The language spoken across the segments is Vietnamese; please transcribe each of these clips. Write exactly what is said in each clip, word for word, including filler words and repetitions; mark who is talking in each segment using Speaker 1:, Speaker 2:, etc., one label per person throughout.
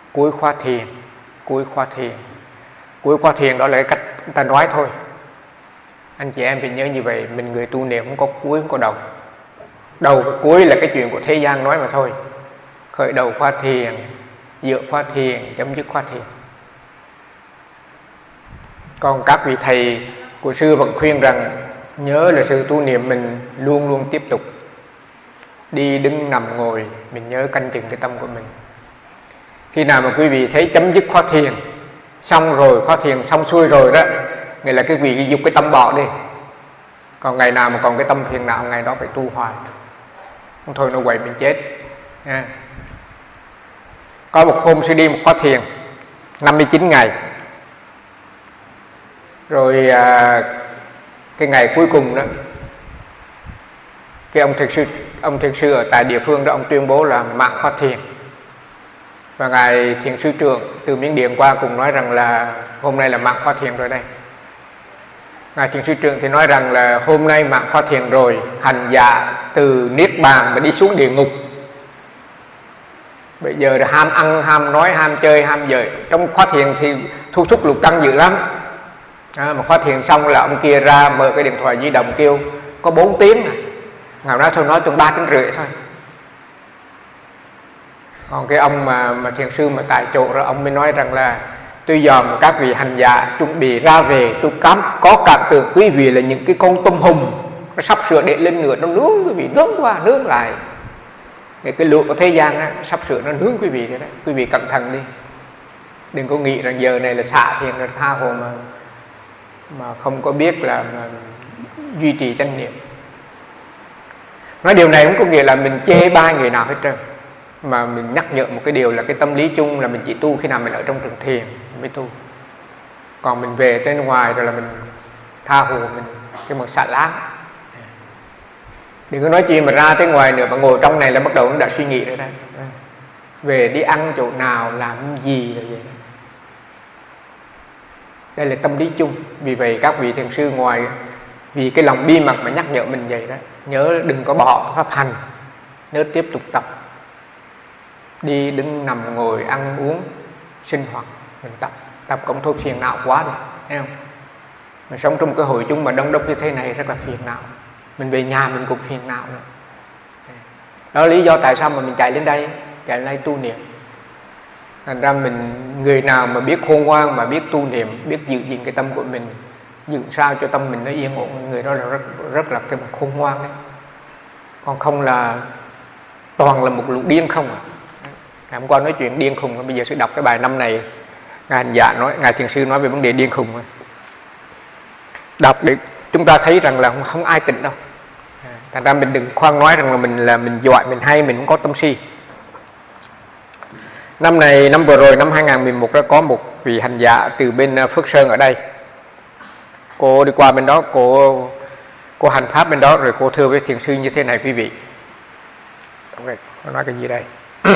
Speaker 1: cuối khóa thiền, cuối khóa thiền. Cuối khóa thiền đó là cái cách người ta nói thôi. Anh chị em phải nhớ như vậy, mình người tu niệm không có cuối, không có đầu. Đầu và cuối là cái chuyện của thế gian nói mà thôi. Khởi đầu khóa thiền, giữa khóa thiền, chấm dứt khóa thiền. Còn các vị thầy của sư vẫn khuyên rằng nhớ là sự tu niệm mình luôn luôn tiếp tục. Đi đứng nằm ngồi mình nhớ canh chừng cái tâm của mình. Khi nào mà quý vị thấy chấm dứt khóa thiền, xong rồi, khóa thiền xong xuôi rồi đó, nghĩa là cái vị dục cái tâm bỏ đi. Còn ngày nào mà còn cái tâm phiền não, ngày đó phải tu hoài. Không thôi nó quậy mình chết nha. Có một hôm sư đi một khóa thiền năm mươi chín ngày. Rồi à, cái ngày cuối cùng đó, cái ông thiền sư ông thiền sư ở tại địa phương đó, ông tuyên bố là mạng khóa thiền. Và ngài thiền sư trưởng từ Miến Điện qua cùng nói rằng là hôm nay là mạng khóa thiền rồi đây. Ngài thiền sư trưởng thì nói rằng là hôm nay mạng khóa thiền rồi, hành giả từ niết bàn mà đi xuống địa ngục. Bây giờ là ham ăn, ham nói, ham chơi, ham dời. Trong khóa thiền thì thu thúc lục căn dữ lắm. À, mà khóa thiền xong là ông kia ra mở cái điện thoại di động kêu có bốn tiếng à. Ngài nói thôi nói trong ba tiếng rưỡi thôi. Còn cái ông mà, mà thiền sư mà tại chỗ đó, ông mới nói rằng là tôi dòm các vị hành giả chuẩn bị ra về, tôi cám, có cảm tưởng quý vị là những cái con tôm hùm nó sắp sửa để lên lửa, nó nướng quý vị, nướng qua nướng lại. Cái, cái lửa của thế gian đó, sắp sửa nó nướng quý vị đấy, đấy. Quý vị cẩn thận đi, đừng có nghĩ rằng giờ này là xả thiền rồi tha hồ mà mà không có biết là mà duy trì chánh niệm. Nói điều này không có nghĩa là mình chê bai người nào hết trơn, mà mình nhắc nhở một cái điều là cái tâm lý chung là mình chỉ tu khi nào mình ở trong rừng thiền mới tu. Còn mình về tới ngoài rồi là mình tha hồ mình cái một xả láng. Đừng có nói chuyện mà ra tới ngoài nữa, mà ngồi trong này là bắt đầu nó đã suy nghĩ rồi đây. Về đi ăn chỗ nào, làm gì rồi vậy. Đây là tâm lý chung. Vì vậy các vị thiền sư ngoài vì cái lòng bi mật mà nhắc nhở mình vậy đó, nhớ đừng có bỏ pháp hành, nhớ tiếp tục tập. Đi đứng nằm ngồi ăn uống sinh hoạt mình tập, tập cũng thôi phiền não quá rồi, thấy không? Mình sống trong cái hội chúng mà đông đúc như thế này rất là phiền não. Mình về nhà mình cũng phiền não nữa. Đó là lý do tại sao mà mình chạy lên đây, chạy lên đây tu niệm. Thành ra mình, người nào mà biết khôn ngoan, mà biết tu niệm, biết giữ gìn cái tâm của mình, giữ sao cho tâm mình nó yên ổn, người đó là rất rất là cái khôn ngoan đấy. Còn không là toàn là một lũ điên không à. Ngày hôm qua nói chuyện điên khùng, bây giờ sẽ đọc cái bài năm này. Ngài hành giả nói, ngài thiền sư nói về vấn đề điên khùng. Đọc để chúng ta thấy rằng là không, không ai tỉnh đâu. Thành ra mình đừng khoan nói rằng là mình là mình giỏi, mình hay, mình không có tâm si. Năm này, năm vừa rồi, năm hai không một một đã có một vị hành giả từ bên Phước Sơn ở đây. Cô đi qua bên đó, cô cô hành pháp bên đó, rồi cô thưa với thiền sư như thế này quý vị. Okay, cô nói cái gì đây?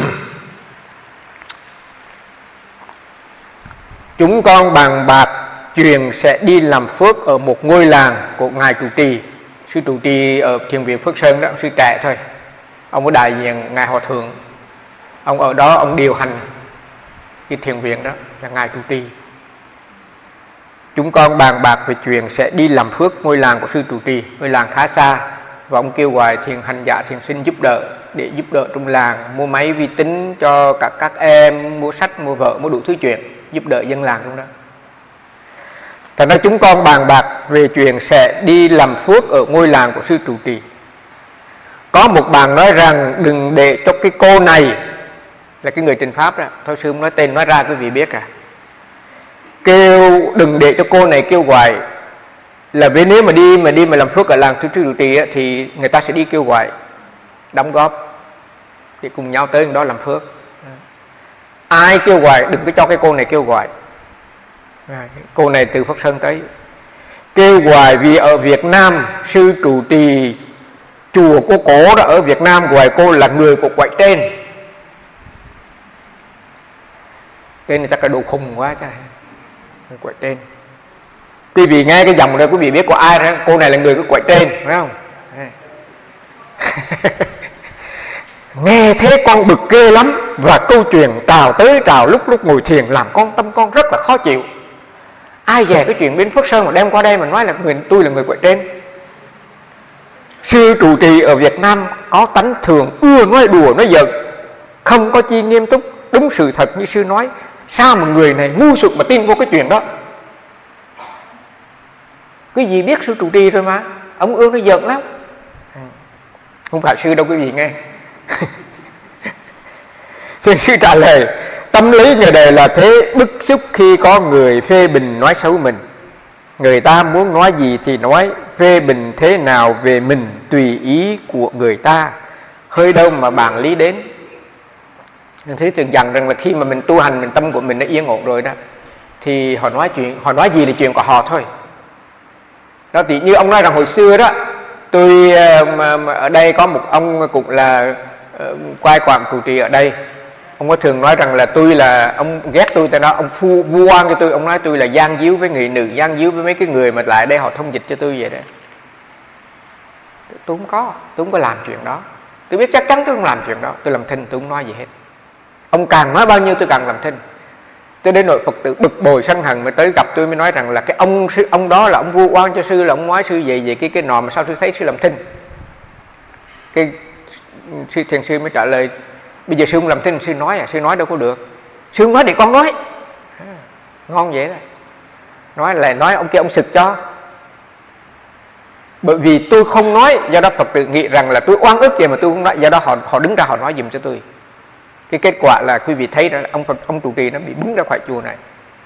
Speaker 1: Chúng con bàn bạc chuyện sẽ đi làm phước ở một ngôi làng của ngài trụ trì. Sư trụ trì ở thiền viện Phước Sơn đó, sư trẻ thôi. Ông có đại diện ngài hòa thượng. Ông ở đó ông điều hành cái thiền viện đó là ngài trụ trì. Chúng con bàn bạc về chuyện sẽ đi làm phước ngôi làng của sư trụ trì, ngôi làng khá xa, và ông kêu gọi thiền hành giả thiền sinh giúp đỡ, để giúp đỡ trong làng mua máy vi tính cho các các em, mua sách, mua vợ, mua đủ thứ chuyện, giúp đỡ dân làng trong đó. Thành ra chúng con bàn bạc về chuyện sẽ đi làm phước ở ngôi làng của sư trụ trì. Có một bạn nói rằng đừng để cho cái cô này, là cái người trình pháp đó, thôi sư không nói tên, nói ra quý vị biết à, kêu đừng để cho cô này kêu gọi là vì nếu mà đi mà đi mà làm phước ở làng sư trụ trì thì người ta sẽ đi kêu gọi đóng góp để cùng nhau tới đó làm phước. Ai kêu gọi đừng có cho cái cô này kêu gọi. Cô này từ Phước Sơn tới kêu gọi, vì ở Việt Nam sư trụ trì chùa của cổ đó ở Việt Nam gọi cô là người của quậy trên. Cái này chắc là đồ khùng quá chứ, người quậy trên. Quý vị nghe cái dòng đó quý vị biết của ai đó, cô này là người của quậy trên, phải không? Nghe thế con bực ghê lắm. và câu chuyện trào tới trào lúc lúc ngồi thiền làm con tâm con rất là khó chịu. Ai dè cái chuyện bên Phước Sơn mà đem qua đây mà nói là người tôi là người cõi trên. Sư trụ trì ở Việt Nam có tánh thường ưa nói đùa nói giỡn, không có chi nghiêm túc đúng sự thật như sư nói. Sao mà người này ngu xuẩn mà tin vô cái chuyện đó? Cái gì biết sư trụ trì rồi mà ông ưa nói giỡn lắm. Không phải sư đâu quý vị nghe. Thiền sư trả lời: tâm lý người đời là thế, bức xúc khi có người phê bình nói xấu mình. Người ta muốn nói gì thì nói, phê bình thế nào về mình tùy ý của người ta, hơi đâu mà bàn lý đến. Nên thế thường dần rằng là khi mà mình tu hành, mình tâm của mình đã yên ổn rồi đó, thì họ nói chuyện, họ nói gì là chuyện của họ thôi. Đó thì như ông nói rằng hồi xưa đó, tôi mà, mà ở đây có một ông cũng là uh, quay quạng trụ trì ở đây. Ông có thường nói rằng là tôi là, ông ghét tôi tại đó, ông phu vu oan cho tôi, ông nói tôi là gian díu với người nữ, gian díu với mấy cái người mà lại đây họ thông dịch cho tôi vậy đó. Tôi không có, tôi không có làm chuyện đó. Tôi biết chắc chắn tôi không làm chuyện đó, tôi làm thinh, tôi không nói gì hết. Ông càng nói bao nhiêu tôi càng làm thinh. Tôi đến nội Phật tử bực bội sân hận mới tới gặp tôi mới nói rằng là cái ông sư ông đó là ông vu oan cho sư, là ông nói sư vậy vậy cái cái nọ mà sao sư thấy sư làm thinh. Cái sư thiền sư mới trả lời: bây giờ sư không làm thinh, sư nói à, sư nói đâu có được. Sư nói để con nói. À, ngon vậy đó. Nói là nói ông kia ông sực cho. Bởi vì tôi không nói, do đó Phật tử nghĩ rằng là tôi oan ức vậy mà tôi không nói, do đó họ họ đứng ra họ nói giùm cho tôi. Cái kết quả là quý vị thấy đó, ông ông trụ trì nó bị bứng ra khỏi chùa này.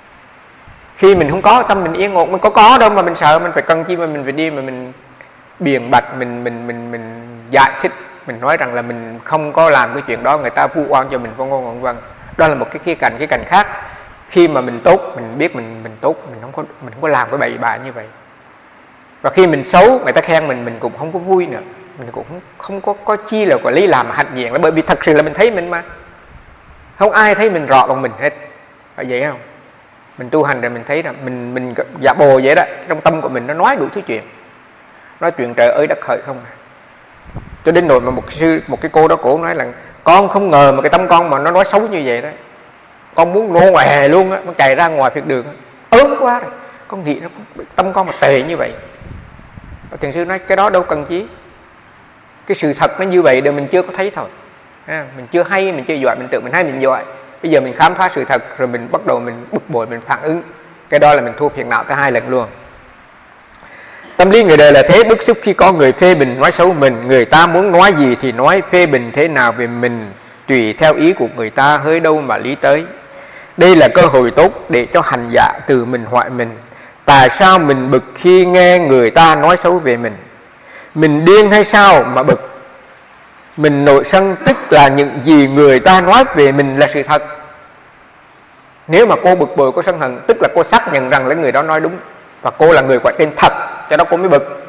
Speaker 1: Khi mình không có tâm mình yên ổn, mình có có đâu mà mình sợ, mình phải cần chi mà mình phải đi mà mình biện bạch, mình mình mình mình giải thích, mình nói rằng là mình không có làm cái chuyện đó, người ta vu oan cho mình vân vân vân vân. Đó là một cái khía cạnh, cái cạnh khác. Khi mà mình tốt, mình biết mình mình tốt, mình không có mình không có làm cái bậy bạ như vậy. Và khi mình xấu, người ta khen mình, mình cũng không có vui nữa, mình cũng không không có có chi là quản lý làm hạnh diện, là bởi vì thật sự là mình thấy mình mà. Không ai thấy mình rõ bằng mình hết. Phải vậy không? Mình tu hành rồi mình thấy là mình mình giả bồ vậy đó, trong tâm của mình nó nói đủ thứ chuyện. Nói chuyện trời ơi đất khởi không à. Tôi đến nỗi mà một sư một cái cô đó cổ nói là con không ngờ mà cái tâm con mà nó nói xấu như vậy đó. Con muốn nôn òe luôn á, con chạy ra ngoài phía đường ớn quá rồi. Con nghĩ nó tâm con mà tệ như vậy. Thiền sư nói cái đó đâu cần chí. Cái sự thật nó như vậy để mình chưa có thấy thôi. À, mình chưa hay, mình chưa giỏi, mình tự mình hay mình giỏi. Bây giờ mình khám phá sự thật rồi mình bắt đầu mình bực bội, mình phản ứng. Cái đó là mình thua phiền não tới hai lần luôn. Tâm lý người đời là thế, bức xúc khi có người phê bình nói xấu mình. Người ta muốn nói gì thì nói, phê bình thế nào về mình tùy theo ý của người ta, hơi đâu mà lý tới. Đây là cơ hội tốt để cho hành giả từ mình hoại mình. Tại sao mình bực khi nghe người ta nói xấu về mình? Mình điên hay sao mà bực? Mình nổi sân tức là những gì người ta nói về mình là sự thật. Nếu mà cô bực bội, cô sân hận, tức là cô xác nhận rằng là người đó nói đúng và cô là người quả trên thật, cho đó cô mới bực.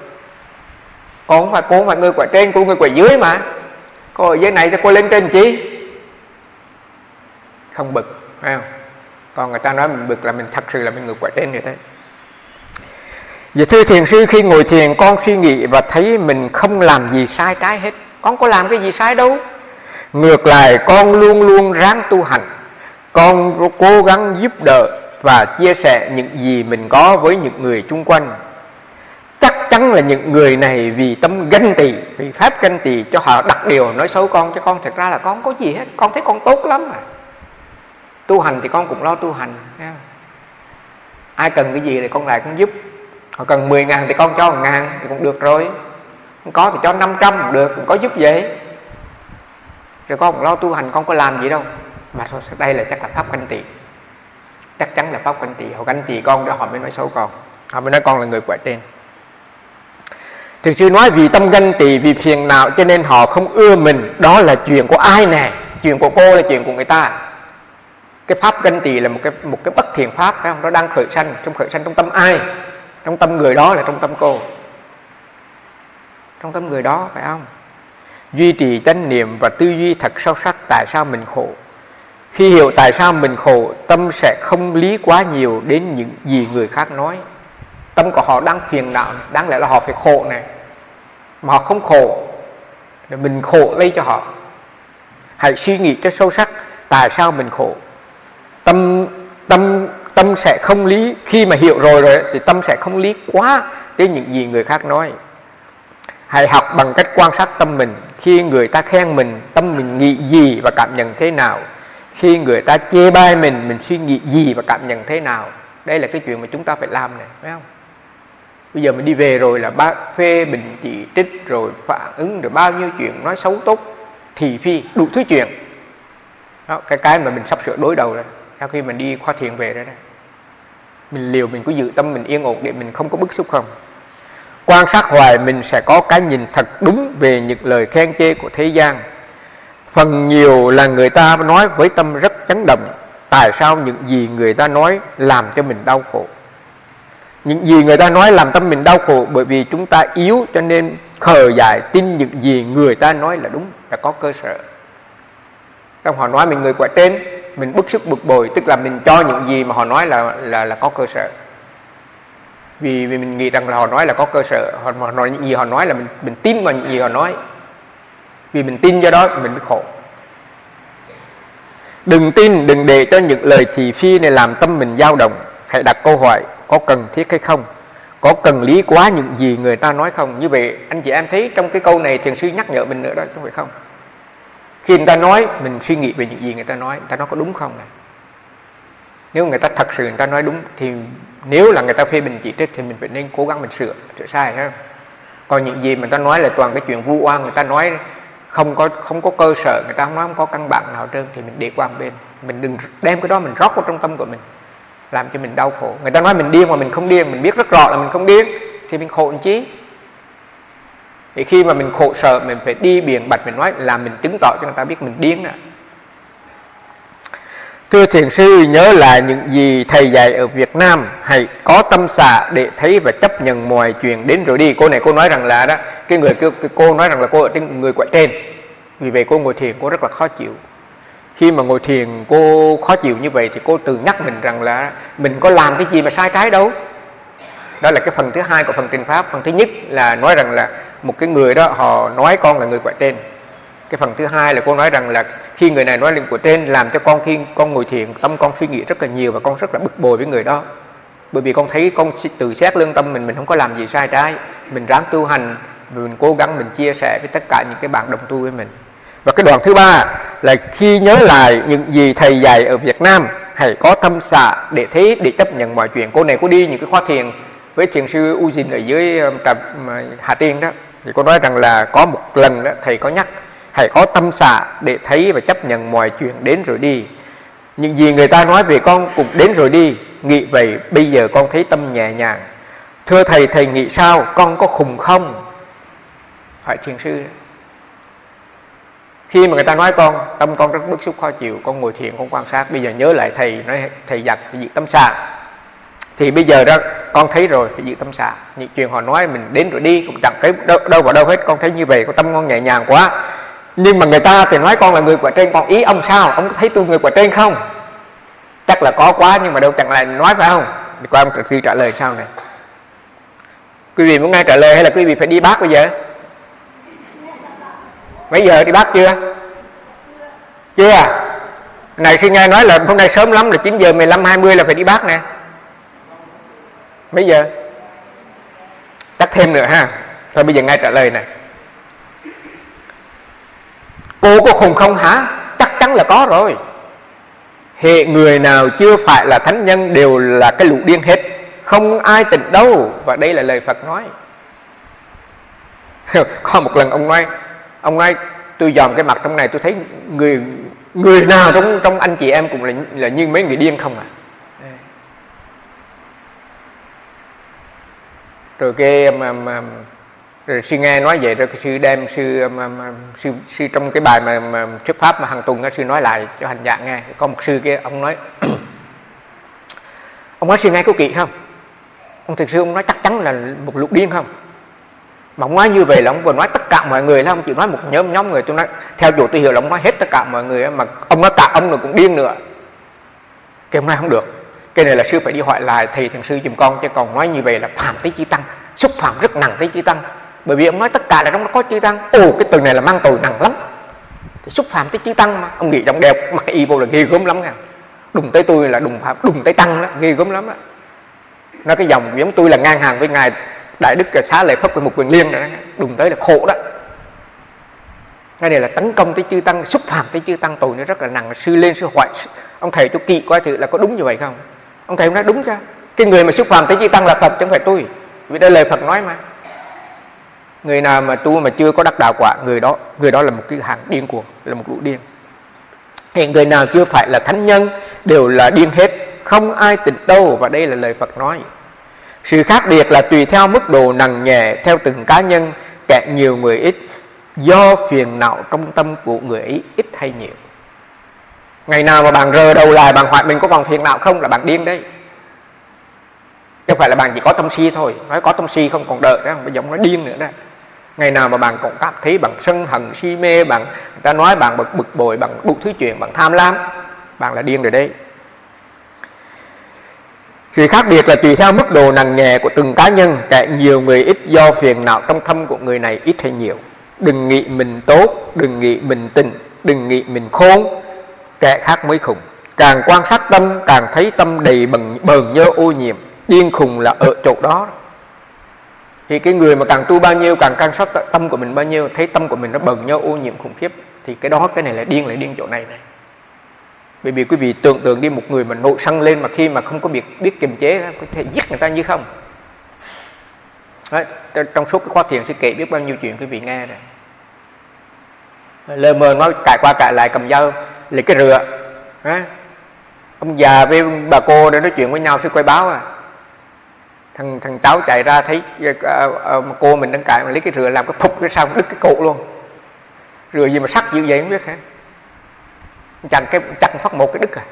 Speaker 1: Cô không phải cô không phải người quả trên, cô người quả dưới mà. Cô ở dưới này cho cô lên trên chi? Không bực, phải không? Còn người ta nói mình bực là mình thật sự là mình người quả trên vậy đấy. Vậy thưa thiền sư, khi ngồi thiền con suy nghĩ và thấy mình không làm gì sai trái hết. Con có làm cái gì sai đâu. Ngược lại con luôn luôn ráng tu hành. Con cố gắng giúp đỡ và chia sẻ những gì mình có với những người chung quanh. Chắc chắn là những người này vì tâm ganh tị, vì pháp ganh tị cho họ đặt điều nói xấu con. Chứ con thật ra là con không có gì hết. Con thấy con tốt lắm mà. Tu hành thì con cũng lo tu hành. Ai cần cái gì thì con lại con giúp. Họ cần mười ngàn thì con cho một ngàn thì cũng được rồi. Không có thì cho năm trăm cũng được, cũng có giúp vậy. Rồi con cũng lo tu hành, con có làm gì đâu. Mà thôi, đây là chắc là pháp ganh tị. Chắc chắn là pháp ganh tị. Họ ganh tị con để họ mới nói xấu con. Họ mới nói con là người quả trên. Thiền sư nói vì tâm ganh tị, vì phiền não cho nên họ không ưa mình. Đó là chuyện của ai nè? Chuyện của cô là chuyện của người ta. Cái pháp ganh tị là một cái một cái bất thiện pháp, phải không? Nó đang khởi sanh, trong khởi sanh trong tâm ai? Trong tâm người đó là trong tâm cô. Trong tâm người đó, phải không? Duy trì chánh niệm và tư duy thật sâu sắc tại sao mình khổ. Khi hiểu tại sao mình khổ, tâm sẽ không lý quá nhiều đến những gì người khác nói. Tâm của họ đang phiền não, đáng lẽ là họ phải khổ này, mà họ không khổ, mình khổ lây cho họ. Hãy suy nghĩ cho sâu sắc tại sao mình khổ. Tâm tâm tâm sẽ không lý, khi mà hiểu rồi rồi thì tâm sẽ không lý quá đến những gì người khác nói. Hãy học bằng cách quan sát tâm mình. Khi người ta khen mình, tâm mình nghĩ gì và cảm nhận thế nào? Khi người ta chê bai mình, mình suy nghĩ gì và cảm nhận thế nào? Đây là cái chuyện mà chúng ta phải làm này, phải không? Bây giờ mình đi về rồi là ba phê bình chỉ trích rồi phản ứng rồi bao nhiêu chuyện nói xấu tốt, thị phi, đủ thứ chuyện. Đó, cái cái mà mình sắp sửa đối đầu rồi. Sau khi mình đi khóa thiền về đó, đó. Mình liều mình có giữ tâm mình yên ổn để mình không có bức xúc không? Quan sát hoài mình sẽ có cái nhìn thật đúng về những lời khen chê của thế gian. Phần nhiều là người ta nói với tâm rất chấn động. Tại sao những gì người ta nói làm cho mình đau khổ? Những gì người ta nói làm tâm mình đau khổ bởi vì chúng ta yếu, cho nên khờ dại tin những gì người ta nói là đúng, là có cơ sở. Trong họ nói mình người quả trên, mình bức xúc bực bội, tức là mình cho những gì mà họ nói là là là có cơ sở. Vì, vì mình nghĩ rằng là họ nói là có cơ sở, họ, họ nói những gì họ nói là mình mình tin vào những gì họ nói. Vì mình tin do đó mình mới khổ. Đừng tin, đừng để cho những lời thị phi này làm tâm mình dao động. Hãy đặt câu hỏi có cần thiết hay không, có cần lý quá những gì người ta nói không. Như vậy anh chị em thấy trong cái câu này thiền sư nhắc nhở mình nữa đó, chứ không phải không. Khi người ta nói mình suy nghĩ về những gì người ta nói, người ta nói có đúng không này. Nếu người ta thật sự người ta nói đúng thì nếu là người ta phê bình chỉ trích thì mình phải nên cố gắng mình sửa sửa sai, phải không? Còn những gì mà người ta nói là toàn cái chuyện vu oan, người ta nói không có không có cơ sở, người ta không nói không có căn bản nào trơn thì mình để qua một bên. Mình đừng đem cái đó mình rót vào trong tâm của mình, làm cho mình đau khổ. Người ta nói mình điên mà mình không điên, mình biết rất rõ là mình không điên thì mình khổ làm chí. Thì khi mà mình khổ sợ mình phải đi biện bạch, mình nói làm mình chứng tỏ cho người ta biết mình điên đó. Thưa thiền sư, nhớ lại những gì thầy dạy ở Việt Nam, hãy có tâm xả để thấy và chấp nhận mọi chuyện đến rồi đi. Cô này cô nói rằng là đó, cái người cái, cái cô nói rằng là cô ở trên người quả trên. Vì vậy cô ngồi thiền cô rất là khó chịu. Khi mà ngồi thiền cô khó chịu như vậy thì cô tự nhắc mình rằng là mình có làm cái gì mà sai trái đâu. Đó là cái phần thứ hai của phần trình pháp. Phần thứ nhất là nói rằng là một cái người đó họ nói con là người quả trên. Cái phần thứ hai là cô nói rằng là khi người này nói lên của trên làm cho con khi con ngồi thiền tâm con suy nghĩ rất là nhiều và con rất là bực bội với người đó. Bởi vì con thấy con tự xét lương tâm mình, mình không có làm gì sai trái, mình ráng tu hành, mình cố gắng mình chia sẻ với tất cả những cái bạn đồng tu với mình. Và cái đoạn thứ ba là khi nhớ lại những gì thầy dạy ở Việt Nam, hãy có tâm xả để thấy, để chấp nhận mọi chuyện. Cô này cô đi những cái khóa thiền với thiền sư U Dinh ở dưới Trà Hà Tiên đó, thì cô nói rằng là có một lần đó thầy có nhắc hãy có tâm xả để thấy và chấp nhận mọi chuyện đến rồi đi. Những gì người ta nói về con cũng đến rồi đi. Nghĩ vậy bây giờ con thấy tâm nhẹ nhàng. Thưa thầy, thầy nghĩ sao? Con có khùng không? Hỏi thiền sư. Khi mà người ta nói con, tâm con rất bức xúc khó chịu, con ngồi thiền con quan sát. Bây giờ nhớ lại thầy nói thầy dặn phải giữ tâm xả. Thì bây giờ đó con thấy rồi phải giữ tâm xả. Những chuyện họ nói mình đến rồi đi, cũng chẳng cái đâu, đâu vào đâu hết. Con thấy như vậy con tâm con nhẹ nhàng quá. Nhưng mà người ta thì nói con là người quả trên, còn ý ông sao? Ông thấy tôi người quả trên không? Chắc là có quá nhưng mà đâu chẳng lại nói, phải không? Thì qua ông sư trả lời sao này? Quý vị muốn nghe trả lời hay là quý vị phải đi bác bây giờ? Mấy giờ đi bác chưa? Chưa à? Này sư nghe nói là hôm nay sớm lắm, là chín giờ mười lăm hai mươi là phải đi bác nè. Mấy giờ? Chắc thêm nữa ha. Thôi bây giờ nghe trả lời này. Cô có khùng không hả? Chắc chắn là có rồi. Hệ người nào chưa phải là thánh nhân đều là cái lũ điên hết, không ai tỉnh đâu. Và đây là lời Phật nói. Có một lần ông nói, ông nói tôi dòm cái mặt trong này tôi thấy người người nào trong trong anh chị em cũng là là như mấy người điên không à. Rồi cái mà, mà rồi sư nghe nói vậy, rồi sư đem sư mà, mà, sư sư trong cái bài mà, mà thuyết pháp mà hàng tuần đó, sư nói lại cho hành giả nghe. Có một sư kia ông nói ông nói sư nghe có kỹ không? Ông thực sự ông nói chắc chắn là một lũ điên không? Mà ông nói như vậy là ông vừa nói tất cả mọi người, là ông chỉ nói một nhóm nhóm người. Tôi nói theo chủ tôi hiểu là ông nói hết tất cả mọi người, mà ông nói cả ông người cũng điên nữa. Cái ông nói không được, cái này là sư phải đi hỏi lại thầy thiền sư giùm con, chứ còn nói như vậy là phạm tới chư tăng, xúc phạm rất nặng tới chư tăng. Bởi vì ông nói tất cả là trong đó có chư tăng. Ồ, cái từ này là mang tội nặng lắm. xúc phạm tới chư tăng mà. Ông nghĩ trong đeo mặc y vô là ghê gớm lắm nha. Đụng tới tôi là đụng phạm, đụng tới tăng đó, ghê gớm lắm á. Nó cái dòng giống tôi là ngang hàng với ngài Đại Đức Xá Lợi Phất với một quyền liên đó, đụng tới là khổ đó. Cái này là tấn công tới chư tăng, xúc phạm tới chư tăng, tội nó rất là nặng. Sư lên sư hoại, ông thầy cho kỵ coi thử là có đúng như vậy không. Ông thầy nói đúng chứ, cái người mà xúc phạm tới chư tăng là Phật chứ không phải tôi, vì đây lời Phật nói mà. Người nào mà tu mà chưa có đắc đạo quả, người đó người đó là một cái hạng điên cuồng, là một lũ điên. Thì người nào chưa phải là thánh nhân đều là điên hết, không ai tịnh đâu. Và đây là lời Phật nói. Sự khác biệt là tùy theo mức độ nặng nhẹ theo từng cá nhân, kẻ nhiều người ít, do phiền não trong tâm của người ấy ít hay nhiều. Ngày nào mà bạn rờ đầu lại, bạn hỏi mình có còn phiền não không là bạn điên đấy. Chứ không phải là bạn chỉ có tâm si thôi. Nói có tâm si không còn đợi đó, bây giờ nói điên nữa đó. Ngày nào mà bạn cũng cảm thấy bạn sân hận si mê, bạn người ta nói bạn bực bực bội, bạn đủ thứ chuyện, bạn tham lam, bạn là điên rồi đấy. Sự khác biệt là tùy theo mức độ nặng nhẹ của từng cá nhân, kẻ nhiều người ít, do phiền não trong tâm của người này ít hay nhiều. Đừng nghĩ mình tốt, đừng nghĩ mình tịnh, đừng nghĩ mình khôn, kẻ khác mới khùng. Càng quan sát tâm, càng thấy tâm đầy bần, bờn nhơ ô nhiễm. Điên khùng là ở chỗ đó. Thì cái người mà càng tu bao nhiêu, càng quan sát tâm của mình bao nhiêu, thấy tâm của mình nó bần nhơ ô nhiễm khủng khiếp, thì cái đó, cái này là điên, là điên chỗ này này. Bởi vì quý vị tưởng tượng đi, một người mà nổi sân lên mà khi mà không có biết biết kiềm chế, có thể giết người ta như không. Đấy, trong suốt cái khóa thiền sư kể biết bao nhiêu chuyện quý vị nghe rồi. Lơ mơ nói cãi qua cãi lại, cầm dao lấy cái rửa. Đấy. Ông già với bà cô để nói chuyện với nhau, sư quay báo à. Thằng thằng cháu chạy ra thấy uh, uh, cô mình đang cãi mà lấy cái rửa làm cái phục cái sao đứt cái cổ luôn. Rửa gì mà sắc dữ vậy không biết hả? Chặn cái chặn phát một cái đứt à.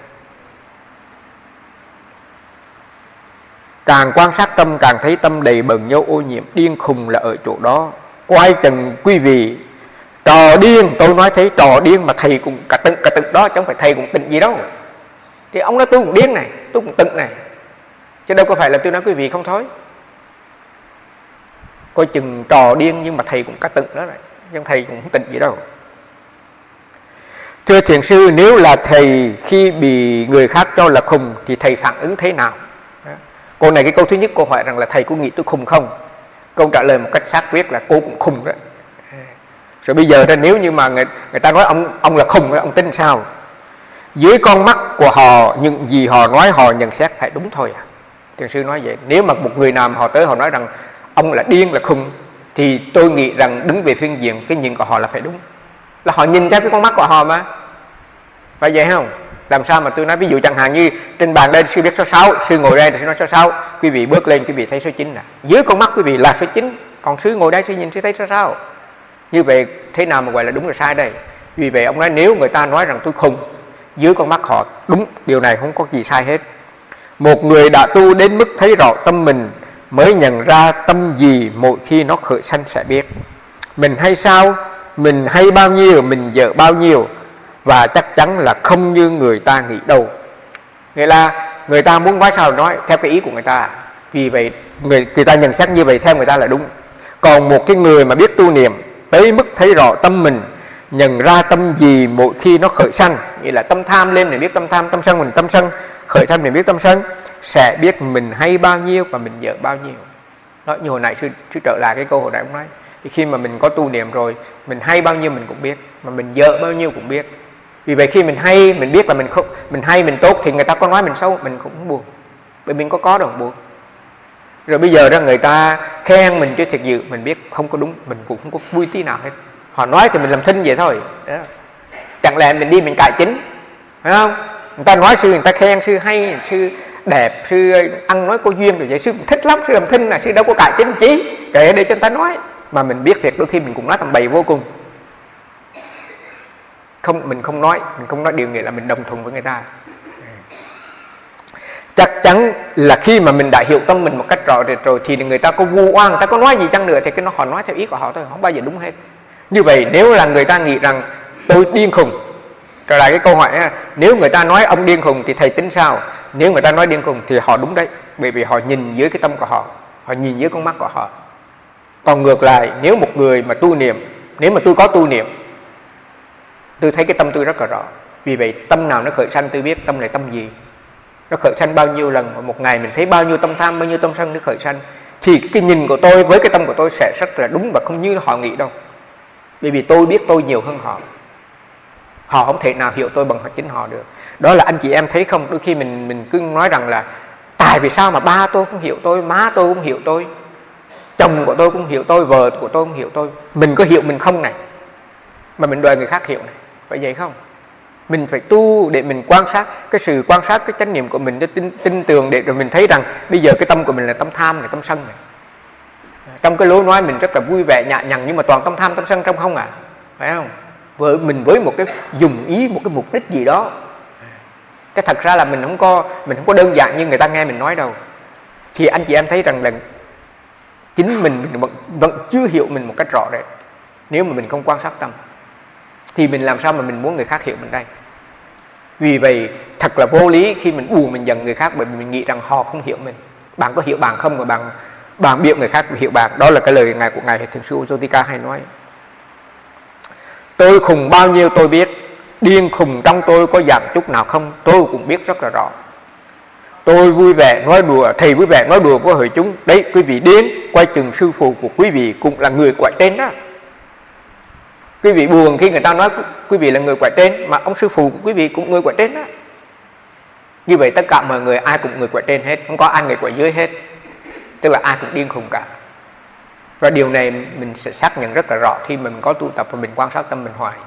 Speaker 1: Càng quan sát tâm, càng thấy tâm đầy bần nhơ ô nhiễm. Điên khùng là ở chỗ đó. Quay chừng quý vị, trò điên, tôi nói thấy trò điên mà thầy cũng cả tự cả tự đó, chứ không phải thầy cũng tịnh gì đâu. Thì ông nói tôi cũng điên này, tôi cũng tịnh này, chứ đâu có phải là tôi nói quý vị không thôi. Coi chừng trò điên nhưng mà thầy cũng cả tịnh đó này, chứ thầy cũng không tịnh gì đâu. Thưa thiền sư, nếu là thầy khi bị người khác cho là khùng thì thầy phản ứng thế nào? Câu này, cái câu thứ nhất cô hỏi rằng là thầy có nghĩ tôi khùng không? Câu trả lời một cách xác quyết là cô cũng khùng đó. Rồi bây giờ nếu như mà người, người ta nói ông ông là khùng, ông tin sao? Dưới con mắt của họ, những gì họ nói họ nhận xét phải đúng thôi à? Thiền sư nói vậy. Nếu mà một người nào mà họ tới họ nói rằng ông là điên, là khùng, thì tôi nghĩ rằng đứng về phương diện cái nhìn của họ là phải đúng. Là họ nhìn theo cái con mắt của họ mà. Phải vậy không? Làm sao mà tôi nói, ví dụ chẳng hạn như trên bàn đây sư biết số sáu, sư ngồi đây thì sư nói số sáu, quý vị bước lên quý vị thấy số chín nè. Dưới con mắt quý vị là số chín, còn sư ngồi đây sư nhìn sư thấy số sáu. Như vậy thế nào mà gọi là đúng rồi sai đây? Vì vậy ông nói nếu người ta nói rằng tôi khùng, dưới con mắt họ đúng, điều này không có gì sai hết. Một người đã tu đến mức thấy rõ tâm mình mới nhận ra tâm gì mỗi khi nó khởi sanh sẽ biết. Mình hay sao, mình hay bao nhiêu, mình dở bao nhiêu, và chắc chắn là không như người ta nghĩ đâu. Nghĩa là người ta muốn nói sao nói theo cái ý của người ta. Vì vậy người, người ta nhận xét như vậy theo người ta là đúng. Còn một cái người mà biết tu niệm tới mức thấy rõ tâm mình, nhận ra tâm gì mỗi khi nó khởi sanh, nghĩa là tâm tham lên mình biết tâm tham, tâm sân mình tâm sân, khởi sanh mình biết tâm sân, sẽ biết mình hay bao nhiêu và mình dở bao nhiêu. Đó, như hồi nãy sư, sư trở lại cái câu hồi nãy ông nói, thì khi mà mình có tu niệm rồi, mình hay bao nhiêu mình cũng biết, mà mình dở bao nhiêu cũng biết. Vì vậy khi mình hay, mình biết là mình không, mình hay, mình tốt, thì người ta có nói mình xấu, mình cũng không buồn, bởi mình có có đâu buồn. Rồi bây giờ ra người ta khen mình cho thiệt dự, mình biết không có đúng, mình cũng không có vui tí nào hết. Họ nói thì mình làm thinh vậy thôi. Đó. Chẳng lẽ mình đi mình cải chính, phải không? Người ta nói sư, người ta khen sư hay, sư đẹp, sư ăn nói có duyên rồi vậy, sư cũng thích lắm, sư làm thinh là sư đâu có cải chính chí, kệ để cho người ta nói. Mà mình biết thiệt đôi khi mình cũng nói tầm bậy vô cùng. Không, mình không nói, mình không nói điều nghĩa là mình đồng thuận với người ta. Chắc chắn là khi mà mình đã hiểu tâm mình một cách rõ rệt rồi thì người ta có vu oan, người ta có nói gì chăng nữa thì cái nó họ nói theo ý của họ thôi, không bao giờ đúng hết. Như vậy nếu là người ta nghĩ rằng tôi điên khùng, trở lại cái câu hỏi, nếu người ta nói ông điên khùng thì thầy tính sao? Nếu người ta nói điên khùng thì họ đúng đấy, bởi vì họ nhìn dưới cái tâm của họ, họ nhìn dưới con mắt của họ. Còn ngược lại, nếu một người mà tu niệm, nếu mà tôi có tu niệm Tôi thấy cái tâm tôi rất là rõ. Vì vậy tâm nào nó khởi sanh tôi biết tâm này tâm gì. Nó khởi sanh bao nhiêu lần, một ngày mình thấy bao nhiêu tâm tham, bao nhiêu tâm sân nó khởi sanh. Thì cái nhìn của tôi với cái tâm của tôi sẽ rất là đúng và không như họ nghĩ đâu. Bởi vì tôi biết tôi nhiều hơn họ. Họ không thể nào hiểu tôi bằng chính họ được. Đó là anh chị em thấy không, đôi khi mình mình cứ nói rằng là tại vì sao mà ba tôi không hiểu tôi, má tôi không hiểu tôi, chồng của tôi cũng hiểu tôi, vợ của tôi cũng hiểu tôi. Mình có hiểu mình không này, mà mình đòi người khác hiểu này, phải vậy không? Mình phải tu để mình quan sát cái sự quan sát cái chánh niệm của mình, để tin, tin tưởng để rồi mình thấy rằng bây giờ cái tâm của mình là tâm tham này, tâm sân này. Trong cái lối nói mình rất là vui vẻ nhẹ nhàng nhưng mà toàn tâm tham tâm sân trong không à, phải không? Với mình với một cái dùng ý, một cái mục đích gì đó. Cái thật ra là mình không có mình không có đơn giản như người ta nghe mình nói đâu. Thì anh chị em thấy rằng là chính mình, mình vẫn, vẫn chưa hiểu mình một cách rõ rệt. Nếu mà mình không quan sát tâm thì mình làm sao mà mình muốn người khác hiểu mình đây? Vì vậy thật là vô lý khi mình buồn mình giận người khác bởi vì mình nghĩ rằng họ không hiểu mình. Bạn có hiểu bạn không mà bạn bạn biểu người khác hiểu bạn. Đó là cái lời ngài của ngài Thiền sư Ujotika hay nói. Tôi khùng bao nhiêu tôi biết, điên khùng trong tôi có giảm chút nào không, tôi cũng biết rất là rõ. Tôi vui vẻ nói đùa, thầy vui vẻ nói đùa với hội chúng. Đấy, quý vị đến quay chừng sư phụ của quý vị cũng là người quả trên đó. Quý vị buồn khi người ta nói quý vị là người quả trên, mà ông sư phụ của quý vị cũng người quả trên đó. Như vậy tất cả mọi người ai cũng người quả trên hết, không có ai người quả dưới hết. Tức là ai cũng điên khùng cả. Và điều này mình sẽ xác nhận rất là rõ khi mình có tu tập và mình quan sát tâm mình hoài.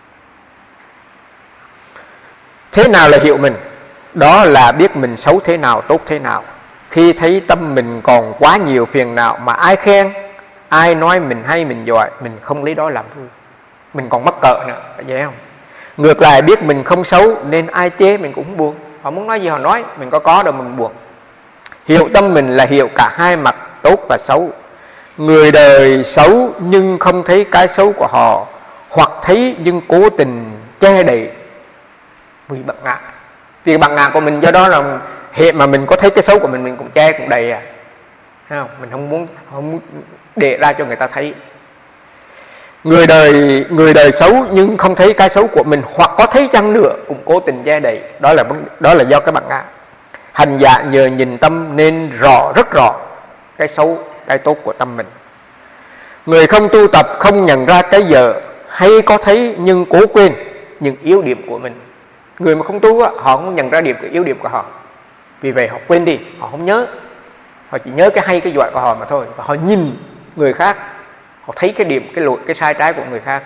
Speaker 1: Thế nào là hiểu mình? Đó là biết mình xấu thế nào, tốt thế nào. Khi thấy tâm mình còn quá nhiều phiền não mà ai khen, ai nói mình hay mình giỏi, mình không lấy đó làm vui. Mình còn mắc cỡ nữa, phải vậy không? Ngược lại biết mình không xấu nên ai chê mình cũng buồn. Họ muốn nói gì họ nói, mình có có đâu mình buồn. Hiểu tâm mình là hiểu cả hai mặt tốt và xấu. Người đời xấu nhưng không thấy cái xấu của họ, hoặc thấy nhưng cố tình che đậy vì bận ngã. Vì bận ngã của mình do đó là hiện mà mình có thấy cái xấu của mình mình cũng che cũng đầy à. Thấy không? Mình không muốn không muốn để ra cho người ta thấy. Người đời người đời xấu nhưng không thấy cái xấu của mình, hoặc có thấy chăng nữa cũng cố tình che đậy. Đó là đó là do cái bận ngã. Hành giả nhờ nhìn tâm nên rõ rất rõ cái xấu, cái tốt của tâm mình. Người không tu tập không nhận ra cái dở, hay có thấy nhưng cố quên những yếu điểm của mình. Người mà không tu á, họ không nhận ra điểm cái yếu điểm của họ. Vì vậy họ quên đi, họ không nhớ. Họ chỉ nhớ cái hay cái giỏi của họ mà thôi. Và họ nhìn người khác, họ thấy cái điểm, cái lỗi, cái sai trái của người khác.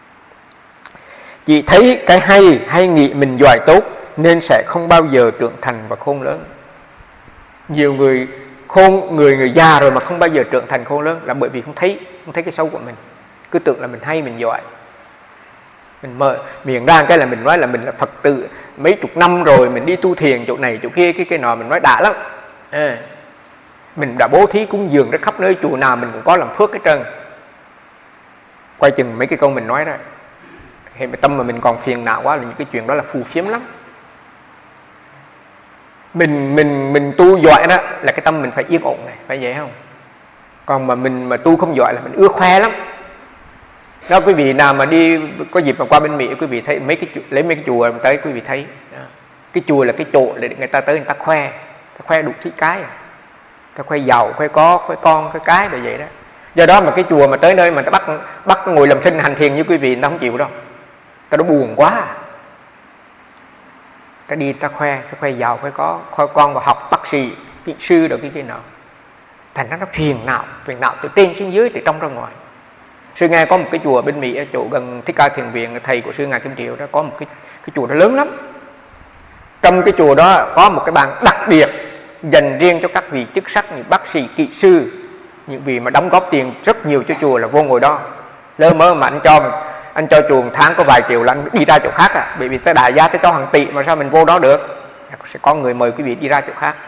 Speaker 1: Chỉ thấy cái hay hay nghĩ mình giỏi tốt nên sẽ không bao giờ trưởng thành và khôn lớn. Nhiều người khôn, người người già rồi mà không bao giờ trưởng thành khôn lớn là bởi vì không thấy không thấy cái xấu của mình, cứ tưởng là mình hay mình giỏi. Mình mở miệng ra cái là mình nói là mình là Phật tử mấy chục năm rồi, mình đi tu thiền chỗ này chỗ kia cái cái nọ, mình nói đã lắm. À, mình đã bố thí cúng dường rất khắp nơi, chùa nào mình cũng có làm phước hết trơn. Quay chừng mấy cái câu mình nói đó, hiện tâm mà mình còn phiền não quá là những cái chuyện đó là phù phiếm lắm. Mình mình mình tu giỏi đó là cái tâm mình phải yên ổn này, phải vậy không? Còn mà mình mà tu không giỏi là mình ưa khoe lắm. Đó, quý vị nào mà đi có dịp mà qua bên Mỹ, quý vị thấy mấy cái lấy mấy cái chùa mà tới quý vị thấy đó. Cái chùa là cái chỗ để người ta tới người ta khoe, người ta khoe đủ thứ cái, à. Ta khoe giàu, khoe có, khoe con, khoe cái là vậy đó. Do đó mà cái chùa mà tới nơi mà ta bắt bắt ngồi làm thinh hành thiền như quý vị, ta không chịu đâu. Ta nó buồn quá. Ta đi ta khoe, ta khoe giàu, khoe có, khoe con và học bác sĩ, kỹ sư rồi cái kia nào. Thành ra nó phiền não, phiền não từ trên xuống dưới, từ trong ra ngoài. Sư Ngài có một cái chùa bên Mỹ ở chỗ gần Thích Ca Thiền Viện, thầy của Sư Ngài Kim Triệu đó có một cái cái chùa đó lớn lắm. Trong cái chùa đó có một cái bàn đặc biệt dành riêng cho các vị chức sắc như bác sĩ, kỹ sư, những vị mà đóng góp tiền rất nhiều cho chùa là vô ngồi đó. Lỡ mơ mà anh cho anh cho chùa một tháng có vài triệu là anh đi ra chỗ khác à, bởi vì tới đại gia tới cho hàng tỷ mà sao mình vô đó được. Sẽ có người mời quý vị đi ra chỗ khác.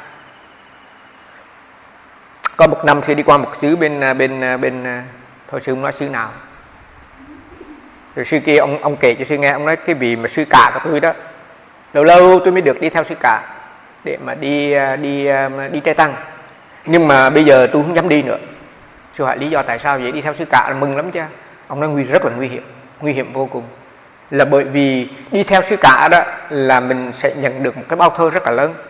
Speaker 1: Có một năm sư đi qua một xứ bên bên bên thôi sư không nói xứ nào. Rồi sư kia ông ông kể cho sư nghe, ông nói cái vị mà sư cả của tôi đó, lâu lâu tôi mới được đi theo sư cả để mà đi đi đi trai tăng. Nhưng mà bây giờ tôi không dám đi nữa. Sư hỏi lý do tại sao vậy? Đi theo sư cả là mừng lắm chứ. Ông nói nguy rất là nguy hiểm, nguy hiểm vô cùng. là bởi vì đi theo sư cả đó là mình sẽ nhận được một cái bao thơ rất là lớn.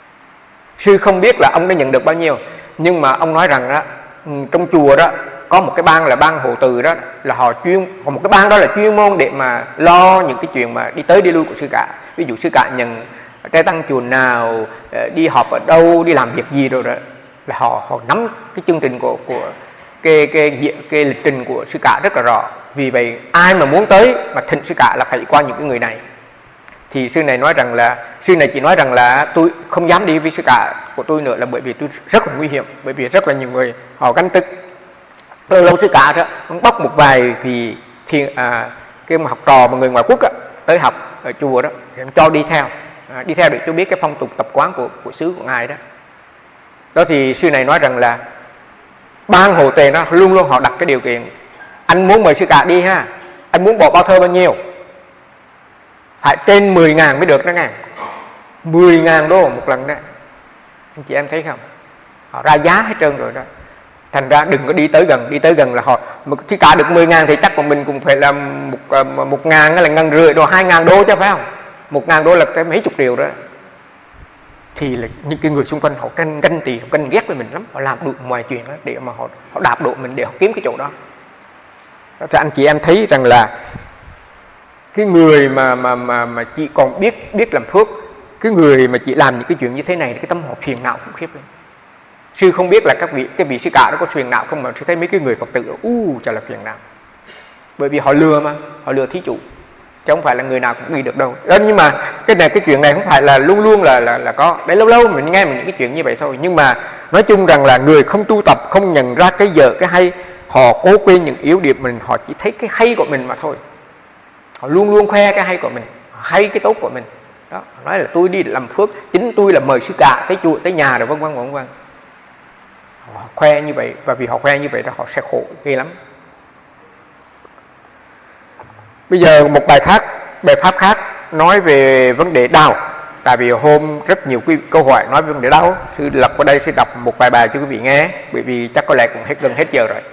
Speaker 1: Sư không biết là ông đã nhận được bao nhiêu, nhưng mà ông nói rằng đó, trong chùa đó có một cái ban là ban hộ từ đó, là họ chuyên một cái ban đó là chuyên môn để mà lo những cái chuyện mà đi tới đi lui của sư cả. Ví dụ sư cả nhận trai tăng chùa nào, đi họp ở đâu, đi làm việc gì rồi đó, là họ họ nắm cái chương trình của của cái cái cái lịch trình của sư cả rất là rõ. Vì vậy ai mà muốn tới mà thỉnh sư cả là phải qua những cái người này. Thì sư này nói rằng là sư này chỉ nói rằng là tôi không dám đi với sư cả của tôi nữa, là bởi vì tôi rất là nguy hiểm, bởi vì rất là nhiều người họ ganh tức. Lâu lâu sư cả đó ông bóc một vài vì thiên à, cái học trò mà người ngoại quốc á, tới học ở chùa đó thì ông cho đi theo, à, đi theo để cho biết cái phong tục tập quán của của xứ của ngài đó. Đó thì sư này nói rằng là ban hộ tề nó luôn luôn họ đặt cái điều kiện, anh muốn mời sư cả đi ha, anh muốn bỏ bao thơ bao nhiêu, phải trên mười ngàn mới được đó nghe, mười ngàn đô một lần đó. Anh chị em thấy không, họ ra giá hết trơn rồi đó. Thành ra đừng có đi tới gần, đi tới gần là họ sư cả được mười ngàn thì chắc của mình cũng phải là một, một ngàn là ngàn rưỡi đô, hai ngàn đô chứ phải không, một ngàn đô là cái mấy chục triệu đó. Thì là những cái người xung quanh họ canh canh tị, họ canh ghét với mình lắm, họ làm đủ mọi chuyện đó để mà họ họ đạp độ mình, để họ kiếm cái chỗ đó. Thì anh chị em thấy rằng là cái người mà mà mà mà chỉ còn biết biết làm phước, cái người mà chỉ làm những cái chuyện như thế này thì cái tâm họ phiền não khủng khiếp lên. Sư không biết là các vị cái vị sư cả đó có phiền não không, mà sư thấy mấy cái người Phật tử u uh, chả là phiền não, bởi vì họ lừa mà, họ lừa thí chủ, chứ không phải là người nào cũng đi được đâu. Đó, nhưng mà cái này cái chuyện này không phải là luôn luôn là là là có. Đấy, lâu lâu mình nghe mình những cái chuyện như vậy thôi. Nhưng mà nói chung rằng là người không tu tập, không nhận ra cái dở cái hay, họ cố quên những yếu điểm mình, họ chỉ thấy cái hay của mình mà thôi. Họ luôn luôn khoe cái hay của mình, hay cái tốt của mình. Đó, nói là tôi đi làm phước, chính tôi là mời sư cả tới chùa, tới nhà rồi vân vân vân vân. Họ khoe như vậy, và vì họ khoe như vậy đó họ sẽ khổ ghê lắm. Bây giờ một bài khác, bài pháp khác nói về vấn đề đau. Tại vì hôm rất nhiều quý câu hỏi nói về vấn đề đau, sư lập qua đây sẽ đọc một vài bài cho quý vị nghe, bởi vì chắc có lẽ cũng hết gần hết giờ rồi.